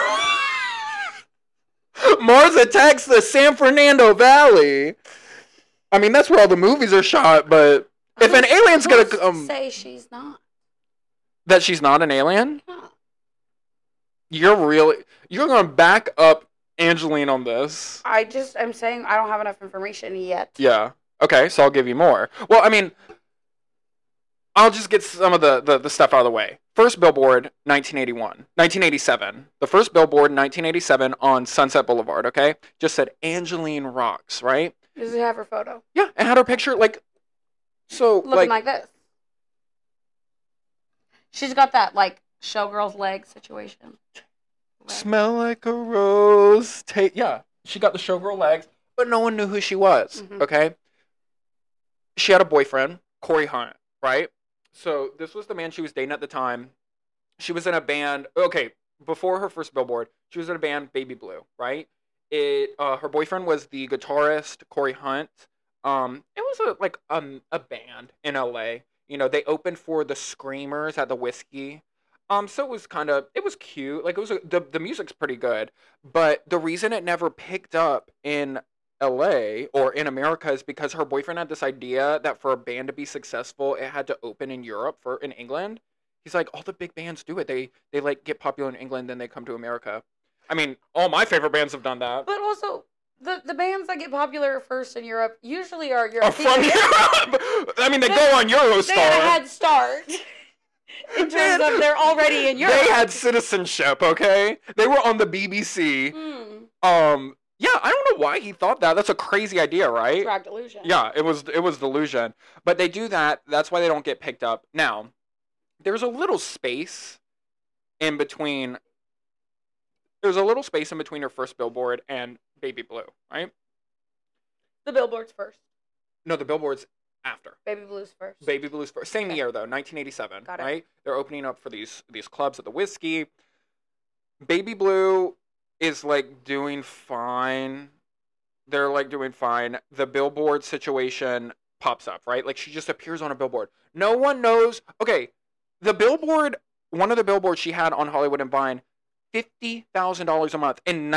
Mars attacks the San Fernando Valley. I mean, that's where all the movies are shot. But if an alien's gonna say she's not. That she's not an alien? Yeah. You're gonna back up Angeline on this. I'm saying I don't have enough information yet. Yeah. Okay, so I'll give you more. Well, I mean, I'll just get some of the stuff out of the way. First billboard, 1987. The first billboard, 1987, on Sunset Boulevard, okay? Just said Angeline Rocks, right? Does it have her photo? Yeah, it had her picture, like, so, Looking like this. She's got that, like, showgirl's leg situation. Right? Smell like a rose. Yeah, she got the showgirl legs, but no one knew who she was, okay? She had a boyfriend, Corey Hunt, right? So this was the man she was dating at the time. She was in a band. Okay, before her first billboard, she was in a band, Baby Blue, right? Her boyfriend was the guitarist, Corey Hunt. It was a band in LA. You know, they opened for the Screamers at the Whiskey. So it was cute. Like, the music's pretty good. But the reason it never picked up in LA or in America is because her boyfriend had this idea that for a band to be successful, it had to open in Europe in England. He's like, all the big bands do it. They like get popular in England, then they come to America. I mean, all my favorite bands have done that. But also, the bands that get popular first in Europe usually are European. From Europe. I mean, they go on Eurostar. They had a head start. In terms of they're already in Europe. They had citizenship, okay? They were on the BBC. Yeah, I don't know why he thought that. That's a crazy idea, right? Drag delusion. Yeah, it was delusion. But they do that. That's why they don't get picked up. Now, there's a little space in between. There's a little space in between her first billboard and Baby Blue, right? The billboard's first. No, the billboard's after. Baby Blue's first. Baby Blue's first. Same year though, 1987. Got it. Right? They're opening up for these clubs at the Whiskey. Baby Blue is like doing fine. They're like doing fine. The billboard situation pops up, right? Like she just appears on a billboard. No one knows. Okay, the billboard. One of the billboards she had on Hollywood and Vine, $50,000 a month in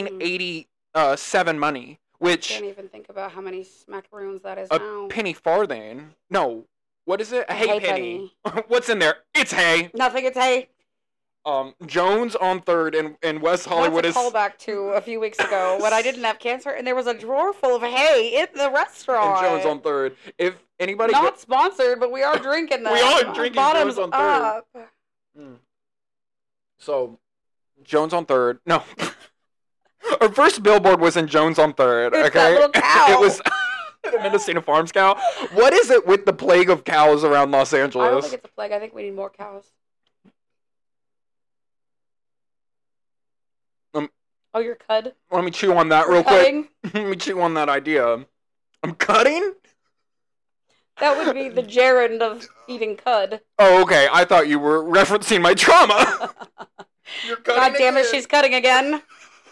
1987 money. Which I can't even think about how many smackaroons that is a now. penny farthing. No, what is it? A hay penny. What's in there? It's hay. Nothing. It's hay. Jones on Third in West Hollywood That's a callback to a few weeks ago when I didn't have cancer and there was a drawer full of hay in the restaurant. And Jones on Third. If anybody not sponsored, but we are drinking that. We are drinking Bottoms Jones on Third. So, Jones on Third. No. Our first billboard was in Jones on Third. It's okay, that little cow. It was the Mendocino Farms cow. What is it with the plague of cows around Los Angeles? I don't think it's a plague. I think we need more cows. Oh, you're cud? Let me chew on that real quick. Let me chew on that idea. I'm cutting? That would be the gerund of eating cud. Oh, okay. I thought you were referencing my trauma. You're cutting God damn it, again. she's cutting again.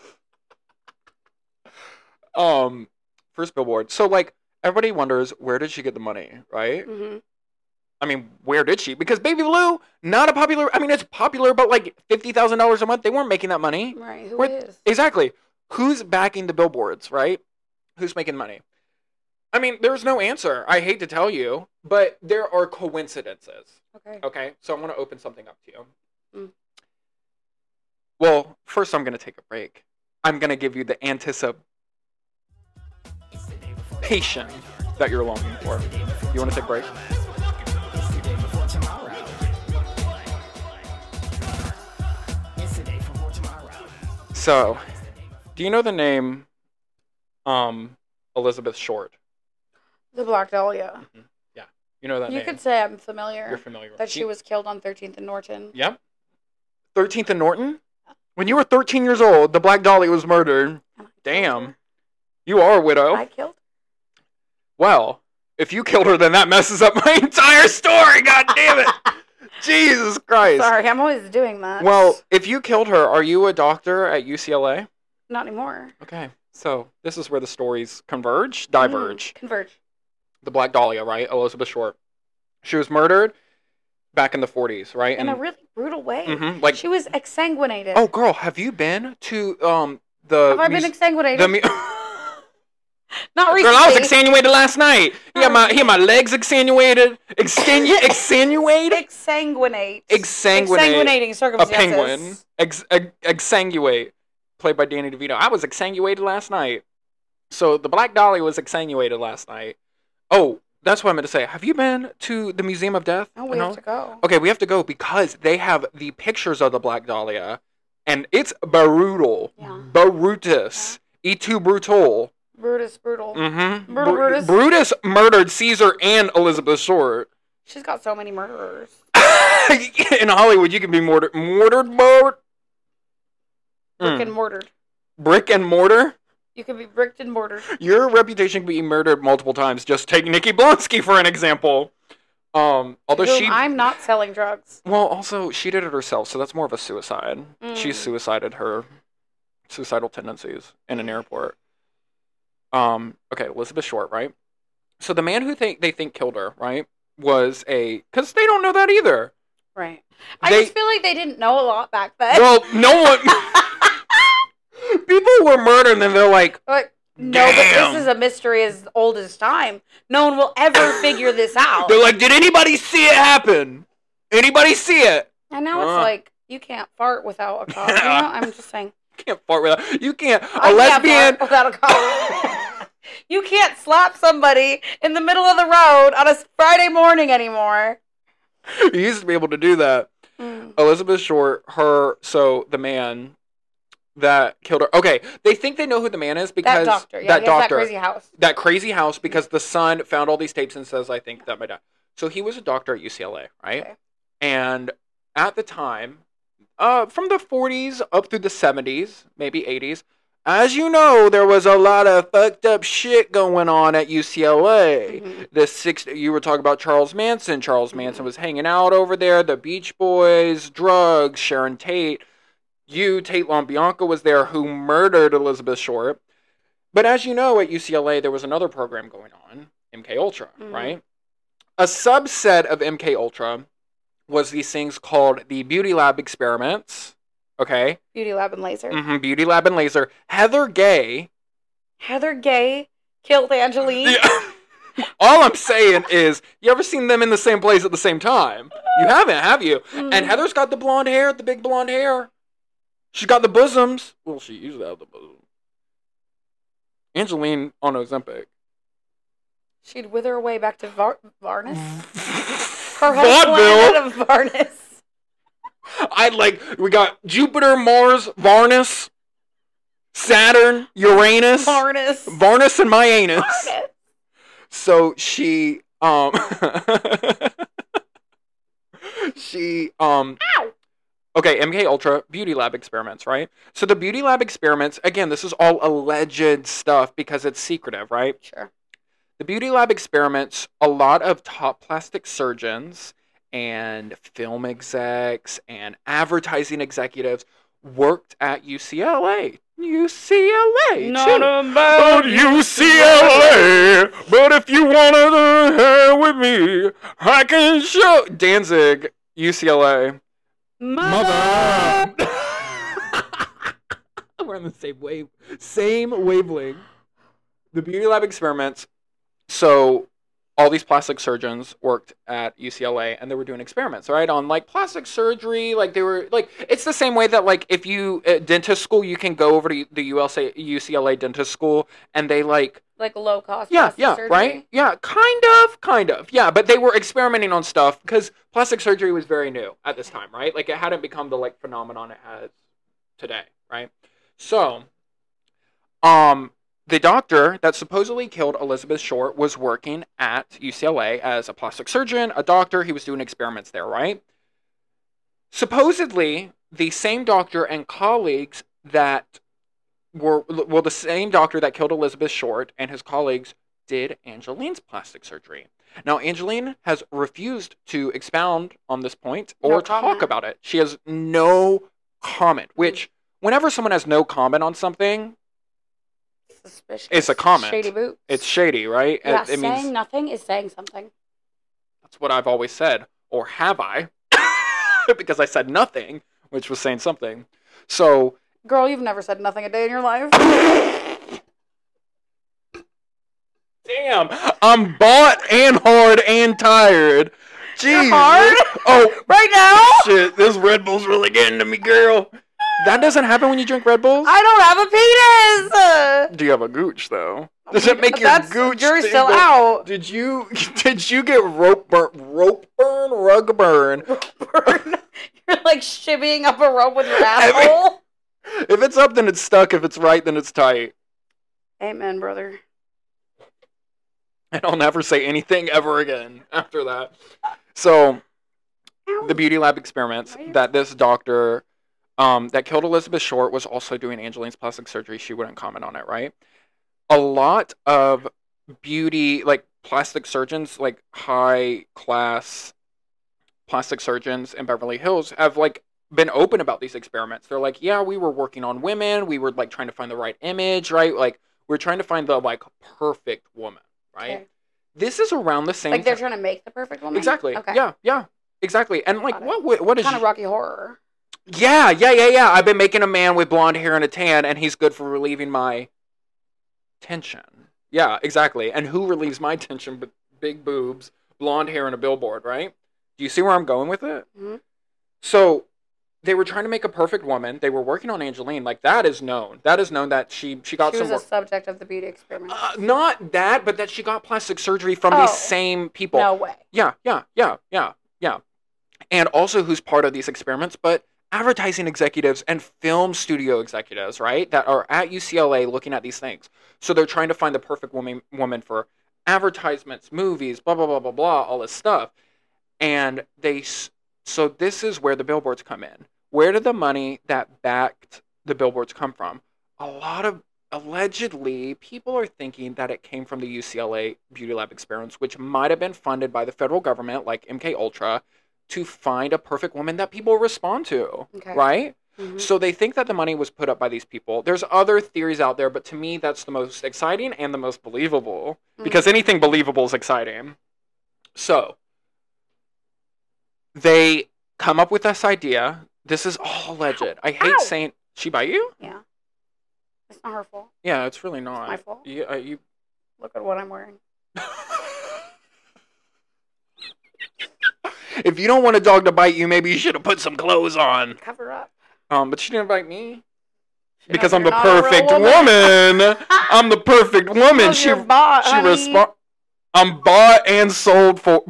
First billboard. So, like, everybody wonders, where did she get the money, right? Mm-hmm. I mean, where did she? Because Baby Blue, not a popular... I mean, it's popular, but, like, $50,000 a month, they weren't making that money. Right, who is? Exactly. Who's backing the billboards, right? Who's making money? I mean, there's no answer. I hate to tell you, but there are coincidences. Okay, so I want to open something up to you. Well, first I'm going to take a break. I'm going to give you the anticipation that you're longing for. You want to take a break? So, do you know the name Elizabeth Short? The Black Dahlia. Mm-hmm. Yeah, you know that name. You could say I'm familiar. You're familiar with that she was killed on 13th and Norton. Yep. 13th and Norton? When you were 13 years old, the Black Dahlia was murdered. Damn. You are a widow. I killed her? Well, if you killed her, then that messes up my entire story. God damn it. Jesus Christ. Sorry, I'm always doing that. Well, if you killed her, are you a doctor at UCLA? Not anymore. Okay. So, this is where the stories diverge. Converge. The Black Dahlia, right? Elizabeth Short. She was murdered back in the 40s, right? In a really brutal way. Mm-hmm, like, she was exsanguinated. Oh, girl, have you been to the... Have I been exsanguinated? Not recently. Girl, I was exsanguinated last night. Yeah, my legs exsanguinated. Exsanguinate. Exsanguinate. Exsanguinating circumstances. A penguin. Exsanguate. played by Danny DeVito. I was exsanguinated last night. So the Black Dahlia was exsanguinated last night. Oh, that's what I meant to say. Have you been to the Museum of Death? Oh, we have to go. Okay, we have to go because they have the pictures of the Black Dahlia, and it's brutal. Yeah. Brutus. Yeah. Et tu brutal. Brutus, brutal. Mm-hmm. Brutus. Brutus murdered Caesar and Elizabeth Short. She's got so many murderers. In Hollywood, you can be mortared. Brick and mortared. Brick and mortar? You can be bricked and mortared. Your reputation can be murdered multiple times. Just take Nikki Blonsky for an example. Although I'm not selling drugs. Well, also, she did it herself, so that's more of a suicide. She suicided her suicidal tendencies in an airport. Okay, Elizabeth Short, right? So the man who they think killed her, right, was because they don't know that either. Right. I just feel like they didn't know a lot back then. Well, no one... People were murdered, and they're like, no, but this is a mystery as old as time. No one will ever figure this out. They're like, did anybody see it happen? Anybody see it? And now it's like, you can't fart without a cop. You know? I'm just saying. You can't fart without... You can't... A lesbian... Can't fart without a cop. You can't slap somebody in the middle of the road on a Friday morning anymore. You used to be able to do that. Elizabeth Short, the man that killed her. Okay, they think they know who the man is because... That doctor. Yeah, that crazy house. That crazy house because the son found all these tapes and says, I think that my dad... So he was a doctor at UCLA, right? Okay. And at the time, from the 40s up through the 70s, maybe 80s, as you know, there was a lot of fucked up shit going on at UCLA. Mm-hmm. You were talking about Charles Manson. Charles Manson was hanging out over there. The Beach Boys, drugs, Sharon Tate. Tate LaBianca was there, who murdered Elizabeth Short. But as you know, at UCLA, there was another program going on, MK Ultra, right? A subset of MK Ultra was these things called the Beauty Lab experiments. Okay. Beauty Lab and Laser. Mm-hmm. Beauty Lab and Laser. Heather Gay killed Angeline. Yeah. All I'm saying is, you ever seen them in the same place at the same time? You haven't, have you? And Heather's got the blonde hair, the big blonde hair. She's got the bosoms. Well, she used to have the bosoms. Angeline on Ozempic. She'd wither away back to Varnus. Vaudeville. Of Varnus. We got Jupiter, Mars, Varnus, Saturn, Uranus. Varnus and my anus. Varnus. So she, Ow. Okay, MK Ultra, Beauty Lab experiments, right? So the Beauty Lab experiments, again, this is all alleged stuff because it's secretive, right? Sure. The Beauty Lab experiments, a lot of top plastic surgeons and film execs and advertising executives worked at UCLA. Not about UCLA, but if you want to hang with me, I can show... Danzig, UCLA. Mother! We're on the same wavelength. The Beauty Lab experiments. So all these plastic surgeons worked at UCLA and they were doing experiments, right? On plastic surgery, they were it's the same way that if you at dentist school, you can go over to the UCLA dentist school and they low cost plastic surgery. Right? Yeah, kind of. Yeah, but they were experimenting on stuff because plastic surgery was very new at this time, right? It hadn't become the phenomenon it has today, right? So, the doctor that supposedly killed Elizabeth Short was working at UCLA as a plastic surgeon, a doctor. He was doing experiments there, right? Supposedly, the same doctor and colleagues the same doctor that killed Elizabeth Short and his colleagues did Angeline's plastic surgery. Now, Angeline has refused to expound on this point or talk about it. She has no comment, which whenever someone has no comment on something, suspicious. It's a comment. Shady boots. It's shady, right? Yeah, it saying means, nothing is saying something. That's what I've always said. Or have I? Because I said nothing, which was saying something. So... Girl, you've never said nothing a day in your life. Damn, I'm bought and hard and tired. Jeez. You're hard? Oh, right now? Shit, this Red Bull's really getting to me, girl. That doesn't happen when you drink Red Bulls? I don't have a penis! Do you have a gooch, though? Does it make your gooch You're thing still go- out. Did you get rug burn? You're like shimmying up a rope with your asshole. If it's up, then it's stuck. If it's right, then it's tight. Amen, brother. And I'll never say anything ever again after that. So, the Beauty Lab experiments that this doctor that killed Elizabeth Short was also doing Angeline's plastic surgery. She wouldn't comment on it, right? A lot of beauty, like plastic surgeons, like high class plastic surgeons in Beverly Hills have like been open about these experiments. They're like, yeah, we were working on women. We were like trying to find the right image, right? Like we're trying to find the like perfect woman, right? Okay. This is around the same. Like they're trying to make the perfect woman. Exactly. Okay. Yeah. Exactly. And like, what is kind of Rocky Horror? Yeah. I've been making a man with blonde hair and a tan, and he's good for relieving my tension. Yeah, exactly. And who relieves my tension but big boobs, blonde hair, and a billboard, right? Do you see where I'm going with it? Mm-hmm. So they were trying to make a perfect woman. They were working on Angeline. Like that is known. That is known that she got some. She was a subject of the beauty experiment. Not that, but that she got plastic surgery from these same people. No way. Yeah. And also who's part of these experiments, but advertising executives and film studio executives, right, that are at UCLA looking at these things. So they're trying to find the perfect woman for advertisements, movies, blah, blah, blah, blah, blah, all this stuff. And so this is where the billboards come in. Where did the money that backed the billboards come from? Allegedly, people are thinking that it came from the UCLA Beauty Lab experiments, which might have been funded by the federal government, like MK Ultra, to find a perfect woman that people respond to, right? Mm-hmm. So they think that the money was put up by these people. There's other theories out there, but to me, that's the most exciting and the most believable, because anything believable is exciting. So they come up with this idea. This is all alleged. I hate saying... She bite you? Yeah. It's not her fault. Yeah, it's really not. It's my fault. You Look at what I'm wearing. If you don't want a dog to bite you, maybe you should have put some clothes on. Cover up. But she didn't bite me. Because I'm the perfect woman. I'm the perfect woman. She responds. I'm bought and sold for.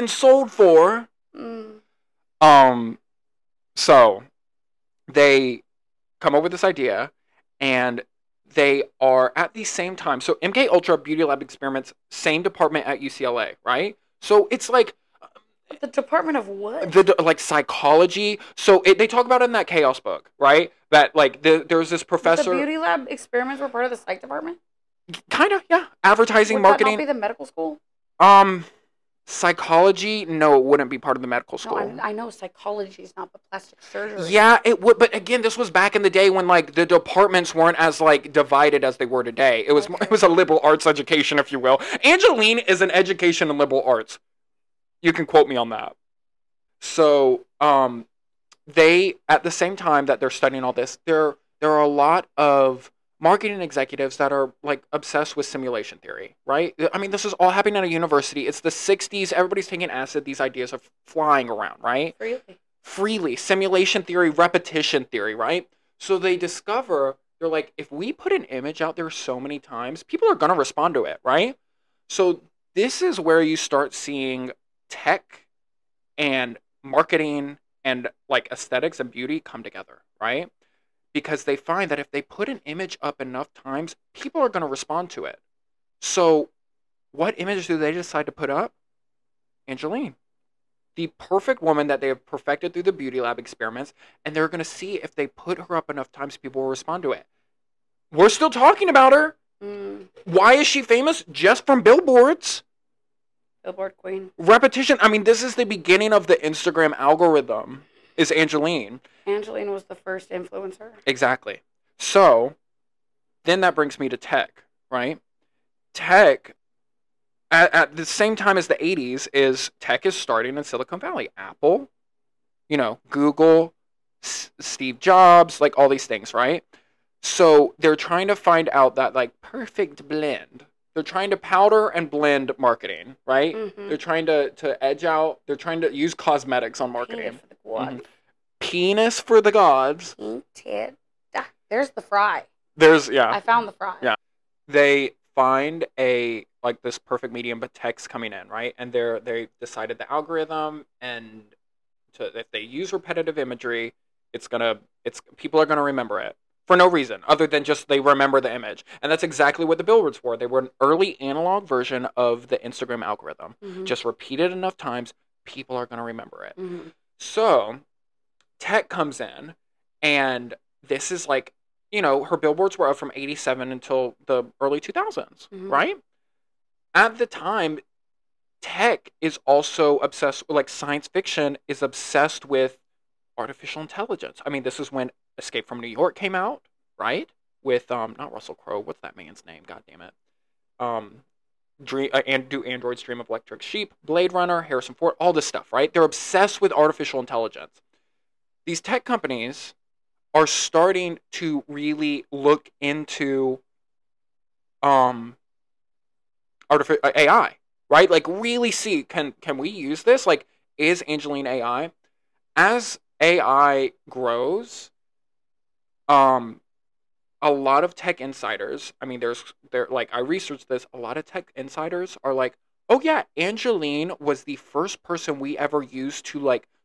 So they come up with this idea, and they are at the same time. So MK Ultra Beauty Lab experiments, same department at UCLA, right? So it's like. The Department of what? Like psychology. So they talk about it in that Chaos book, right? That like there's this professor. The Beauty Lab experiments were part of the psych department? Kind of, yeah. Advertising, marketing. Would that not be the medical school? Psychology, no, it wouldn't be part of the medical school. No, I know psychology is not the plastic surgery. Yeah, it would, but again, this was back in the day when like the departments weren't as like divided as they were today. It was it was a liberal arts education, if you will. Angeline is an education in liberal arts. You can quote me on that. So, they, at the same time that they're studying all this, there are a lot of marketing executives that are, like, obsessed with simulation theory, right? I mean, this is all happening at a university. It's the 60s. Everybody's taking acid. These ideas are flying around, right? Freely. Simulation theory, repetition theory, right? So they discover, they're like, if we put an image out there so many times, people are going to respond to it, right? So this is where you start seeing tech and marketing and like aesthetics and beauty come together, right? Because they find that if they put an image up enough times, people are going to respond to it. So what image do they decide to put up? Angeline. The perfect woman that they have perfected through the Beauty Lab experiments, and they're going to see if they put her up enough times, people will respond to it. We're still talking about her. Why is she famous? Just from billboards. Billboard queen. Repetition. I mean, this is the beginning of the Instagram algorithm, is Angeline. Angeline was the first influencer. Exactly. So, then that brings me to tech, right? Tech, at the same time as the 80s, tech is starting in Silicon Valley. Apple, Google, Steve Jobs, like all these things, right? So, they're trying to find out that, like, perfect blend. They're trying to powder and blend marketing, right? Mm-hmm. They're trying to edge out. They're trying to use cosmetics on marketing. penis for the gods. Painted. There's the fry. There's yeah. I found the fry. Yeah. They find this perfect medium, but text coming in, right? And they decided the algorithm, and if they use repetitive imagery, people are gonna remember it for no reason other than just they remember the image, and that's exactly what the billboards were. They were an early analog version of the Instagram algorithm. Mm-hmm. Just repeated enough times, people are gonna remember it. Mm-hmm. So, tech comes in, and this is like, her billboards were up from 87 until the early 2000s, Mm-hmm. right? At the time, tech is also obsessed, like science fiction is obsessed with artificial intelligence. I mean, this is when Escape from New York came out, right? With, not Russell Crowe, what's that man's name? God damn it. Do Androids Dream of Electric Sheep, Blade Runner, Harrison Ford, all this stuff, right? They're obsessed with artificial intelligence. These tech companies are starting to really look into AI, right? Like really see, can we use this? Like, is Angeline AI? As AI grows, a lot of tech insiders, I mean, I researched this, a lot of tech insiders are like, oh yeah, Angeline was the first person we ever used to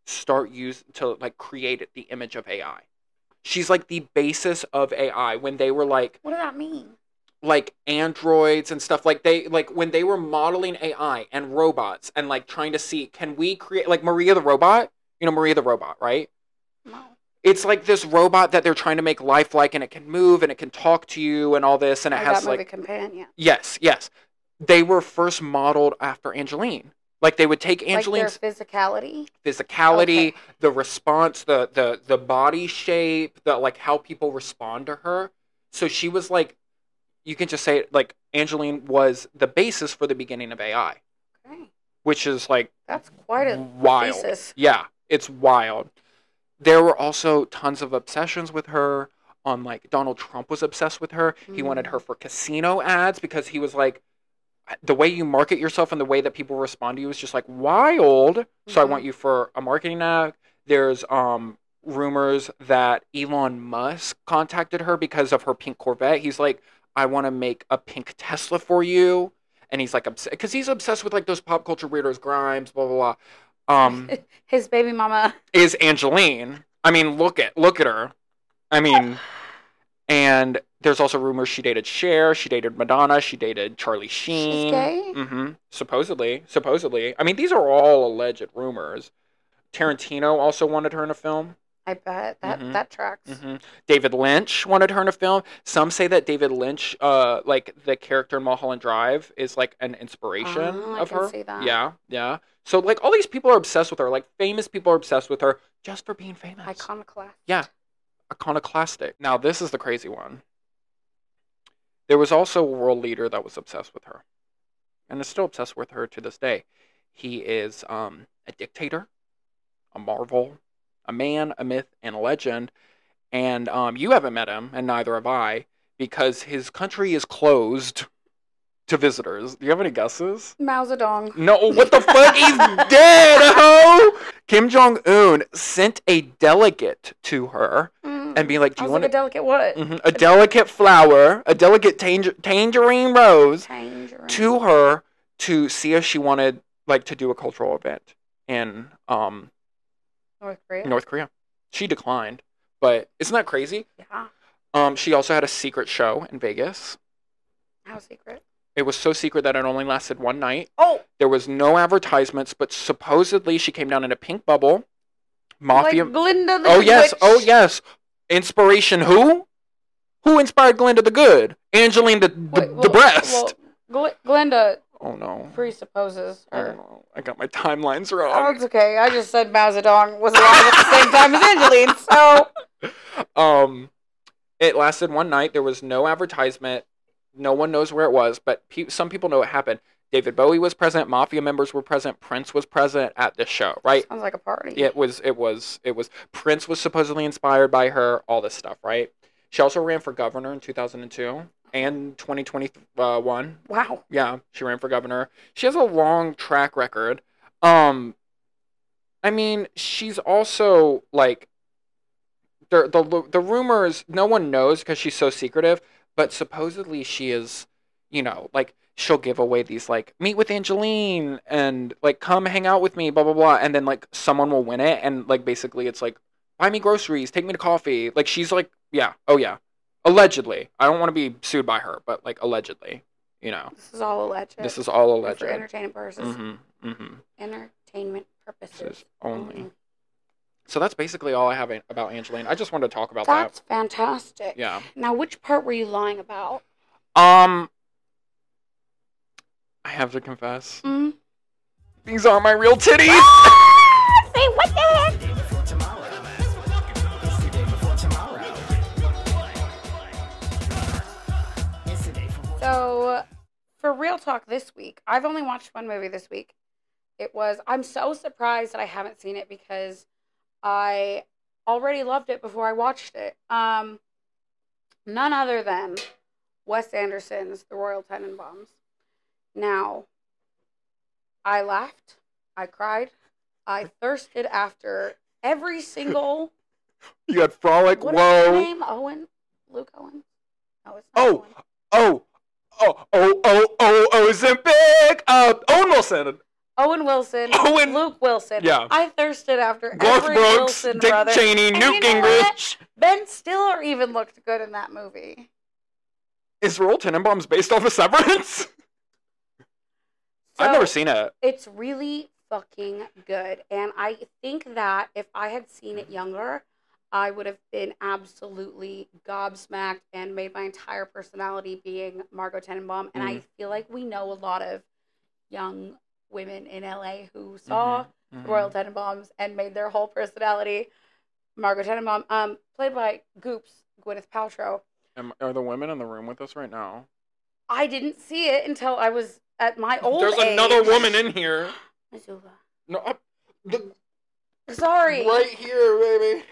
create the image of AI. She's like the basis of AI when they were like, what does that mean? Like androids and stuff, like when they were modeling AI and robots and like trying to see, can we create like Maria the robot? You know Maria the robot, right? No. It's like this robot that they're trying to make lifelike, and it can move and it can talk to you and all this, and it has that movie like Companion. Yes. They were first modeled after Angeline. Like they would take Angeline's like their physicality, okay. The response, the body shape, the like how people respond to her. So she was like, you can just say it, like Angeline was the basis for the beginning of AI. Okay. Which is like that's quite a wild. thesis. Yeah, it's wild. There were also tons of obsessions with her. Like Donald Trump was obsessed with her. He wanted her for casino ads because he was like, the way you market yourself and the way that people respond to you is just like wild. So I want you for a marketing ad. There's rumors that Elon Musk contacted her because of her pink Corvette. He's like, I want to make a pink Tesla for you. And he's like, because he's obsessed with like those pop culture weirdos, Grimes, blah, blah, blah. His baby mama is Angeline. I mean, look at her. I mean, and there's also rumors she dated Cher, she dated Madonna, she dated Charlie Sheen. She's gay? Mm-hmm. Supposedly. I mean, these are all alleged rumors. Tarantino also wanted her in a film. I bet that tracks. Mm-hmm. David Lynch wanted her in a film. Some say that David Lynch, like the character in Mulholland Drive, is like an inspiration of her. I can see that. Yeah. So like all these people are obsessed with her. Like famous people are obsessed with her just for being famous. Iconoclast. Yeah, iconoclastic. Now this is the crazy one. There was also a world leader that was obsessed with her, and is still obsessed with her to this day. He is a dictator, a marvel, a man, a myth, and a legend. And you haven't met him, and neither have I, because his country is closed to visitors. Do you have any guesses? Mao Zedong. No, what the fuck? He's dead, ho! Kim Jong-un sent a delegate to her and be like, do you want a delicate what? Mm-hmm, a delicate flower, a delicate tangerine rose to her to see if she wanted like to do a cultural event in North Korea. She declined, but isn't that crazy? Yeah. She also had a secret show in Vegas. How secret? It was so secret that it only lasted one night. Oh. There was no advertisements, but supposedly she came down in a pink bubble. Mafia. Like Glinda the Good. Oh yes. Inspiration who? Who inspired Glinda the Good? Angeline the breast. Well, Glinda. Oh no. Presupposes her. Oh, I got my timelines wrong. Oh, it's okay. I just said Mao Zedong was alive at the same time as Angeline, so. It lasted one night. There was no advertisement. No one knows where it was, but some people know what happened. David Bowie was present. Mafia members were present. Prince was present at this show, right? Sounds like a party. It was. Prince was supposedly inspired by her. All this stuff, right? She also ran for governor in 2002 and 2021. Wow. Yeah, she ran for governor. She has a long track record. I mean, she's also like the rumors, no one knows because she's so secretive, but supposedly she is, like she'll give away these like meet with Angeline and like come hang out with me, blah blah blah, and then like someone will win it and like basically it's like buy me groceries, take me to coffee. Like she's like, yeah, oh yeah. Allegedly. I don't want to be sued by her, but like allegedly, This is all alleged. This is all And alleged. for entertainment purposes. Mm-hmm. Entertainment purposes Only. So that's basically all I have about Angeline. I just wanted to talk about That's fantastic. Yeah. Now, which part were you lying about? I have to confess. These aren't my real titties. Say what the heck? So, for real talk this week, I've only watched one movie this week. I'm so surprised that I haven't seen it because I already loved it before I watched it. None other than Wes Anderson's The Royal Tenenbaums. Now, I laughed, I cried, I thirsted after every single... You got Frolic, What Whoa. is his name? Owen? Luke Owen? No, it's not Ozempic. Owen Wilson. Owen Wilson. Luke Wilson. Yeah. I thirsted after Garth every Brooks, Wilson Dick brother. Cheney, And Newt you know what? Gingrich. Ben Stiller even looked good in that movie. Is Royal Tenenbaums based off of Severance? I've So, never seen it. It's really fucking good. And I think that if I had seen it younger, I would have been absolutely gobsmacked and made my entire personality being Margot Tenenbaum. And I feel like we know a lot of young women in LA who saw Royal Tenenbaums and made their whole personality Margot Tenenbaum, played by Gwyneth Paltrow. Are the women in the room with us right now? I didn't see it until I was at my old age. There's another woman in here. Missoula. No, Sorry. right here, baby.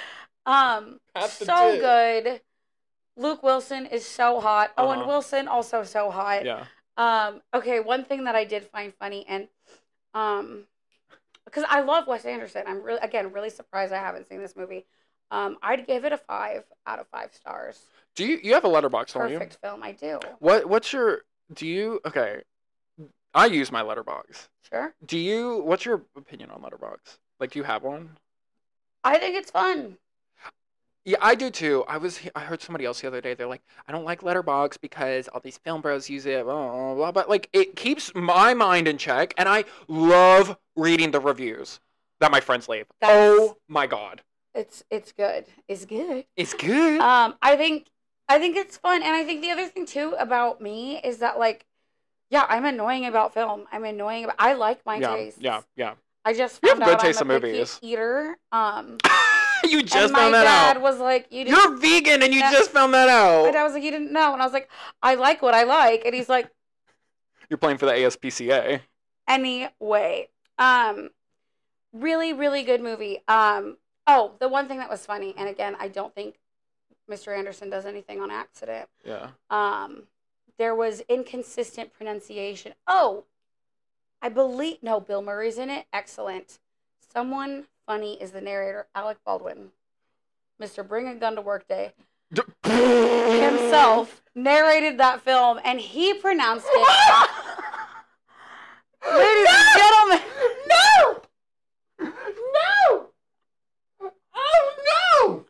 So good. Luke Wilson is so hot. Owen Wilson also so hot. Yeah. Okay, one thing that I did find funny and because I love Wes Anderson. I'm really surprised I haven't seen this movie. I'd give it a 5 out of 5 stars. Do you have a letterbox, don't you? Perfect film, I do. Okay. I use my letterbox. Sure. What's your opinion on letterbox? Like, do you have one? I think it's fun. Yeah, I do too. I heard somebody else the other day. They're like, I don't like Letterboxd because all these film bros use it, blah, blah, blah. But like, it keeps my mind in check, and I love reading the reviews that my friends leave. Oh my god, it's good. It's good. It's good. I think it's fun, and I think the other thing too about me is that like, yeah, I'm annoying about film. I like my taste. Yeah. I just You have found good out taste I'm in a picky movies. eater. You just and found that my out. dad was like, You're vegan and you just found that out. My dad was like, you didn't know. And I was like, I like what I like. And he's like, You're playing for the ASPCA. Anyway, really, really good movie. The one thing that was funny, and again, I don't think Mr. Anderson does anything on accident. Yeah. There was inconsistent pronunciation. Bill Murray's in it. Excellent. Someone funny is the narrator, Alec Baldwin. Mr. Bring a Gun to Work Day himself narrated that film, and he pronounced it. Ladies and gentlemen. No! No! Oh no!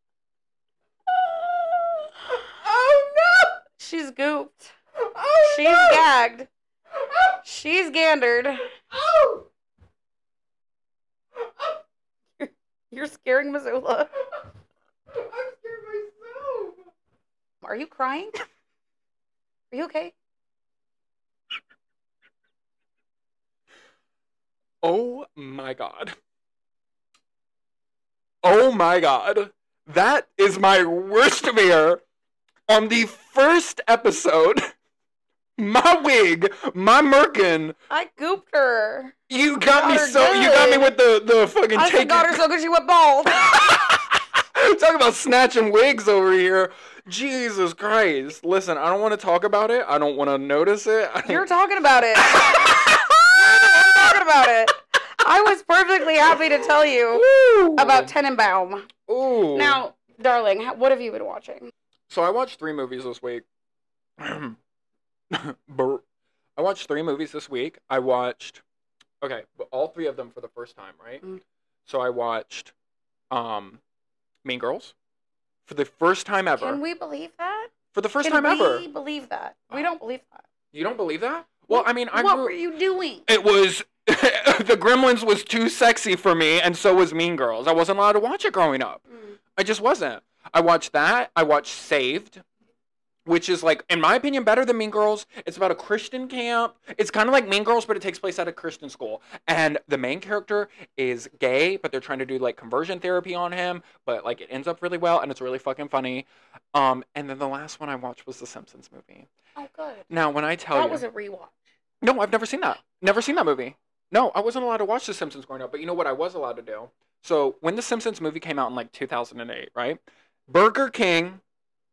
Oh no! She's gooped. Oh She's no! gagged. She's gandered. Oh! You're scaring Missoula. I'm scared myself. Are you crying? Are you okay? Oh my god. Oh my god. That is my worst fear. On the first episode, my wig, my merkin. I gooped her. You got me her so. You got me good. with the fucking. I got her so good she went bald. Talk about snatching wigs over here. Jesus Christ. Listen, I don't want to talk about it. I don't want to notice it. You're talking about it. I'm talking about it. I was perfectly happy to tell you about Tenenbaum. Ooh. Now, darling, what have you been watching? So I watched 3 movies this week. I watched 3 movies this week. I watched, okay, but all 3 of them for the first time, right? Mm. So I watched Mean Girls for the first time ever. Can we believe that? For the first time ever. We believe that. We don't believe that. You don't believe that? Well, I mean, What were you doing? It was the Gremlins was too sexy for me, and so was Mean Girls. I wasn't allowed to watch it growing up. I just wasn't. I watched that. I watched Saved, which is, like, in my opinion, better than Mean Girls. It's about a Christian camp. It's kind of like Mean Girls, but it takes place at a Christian school. And the main character is gay, but they're trying to do, like, conversion therapy on him. But, like, it ends up really well, and it's really fucking funny. And then the last one I watched was the Simpsons movie. Oh, good. Now, when I tell you... That was a rewatch. No, I've never seen that. Never seen that movie. No, I wasn't allowed to watch The Simpsons growing up, but you know what I was allowed to do? So, when The Simpsons movie came out in, like, 2008, right? Burger King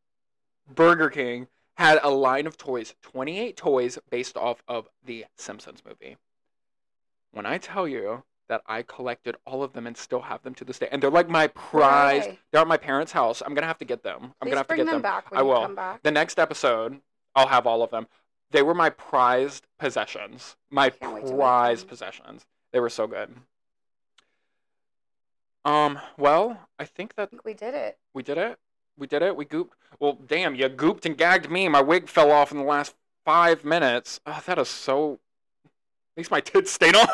had a line of toys, 28 toys based off of the Simpsons movie. When I tell you that I collected all of them and still have them to this day, and they're like my prized, they're at my parents' house. I'm going to have to get them. I'm going to have to get them. Back when I will. Come back. The next episode, I'll have all of them. They were my prized possessions. My prized possessions. They were so good. Well, I think we did it. We did it? We did it? We gooped? Well, damn, you gooped and gagged me. My wig fell off in the last 5 minutes. Oh, that is so... At least my tits stayed on.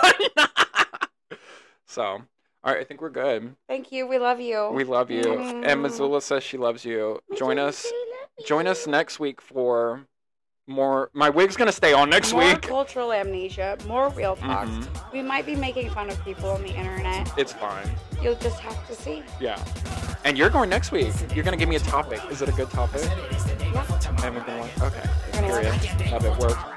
So, all right, I think we're good. Thank you. We love you. We love you. And Missoula says she loves you. Join us next week for... more. My wig's gonna stay on next week. More cultural amnesia, more real talks. We might be making fun of people on the internet. It's fine. You'll just have to see. Yeah. And you're going next week. You're gonna give me a topic. Is it a good topic? Yeah. I haven't been like, okay. Period. Love it. Work.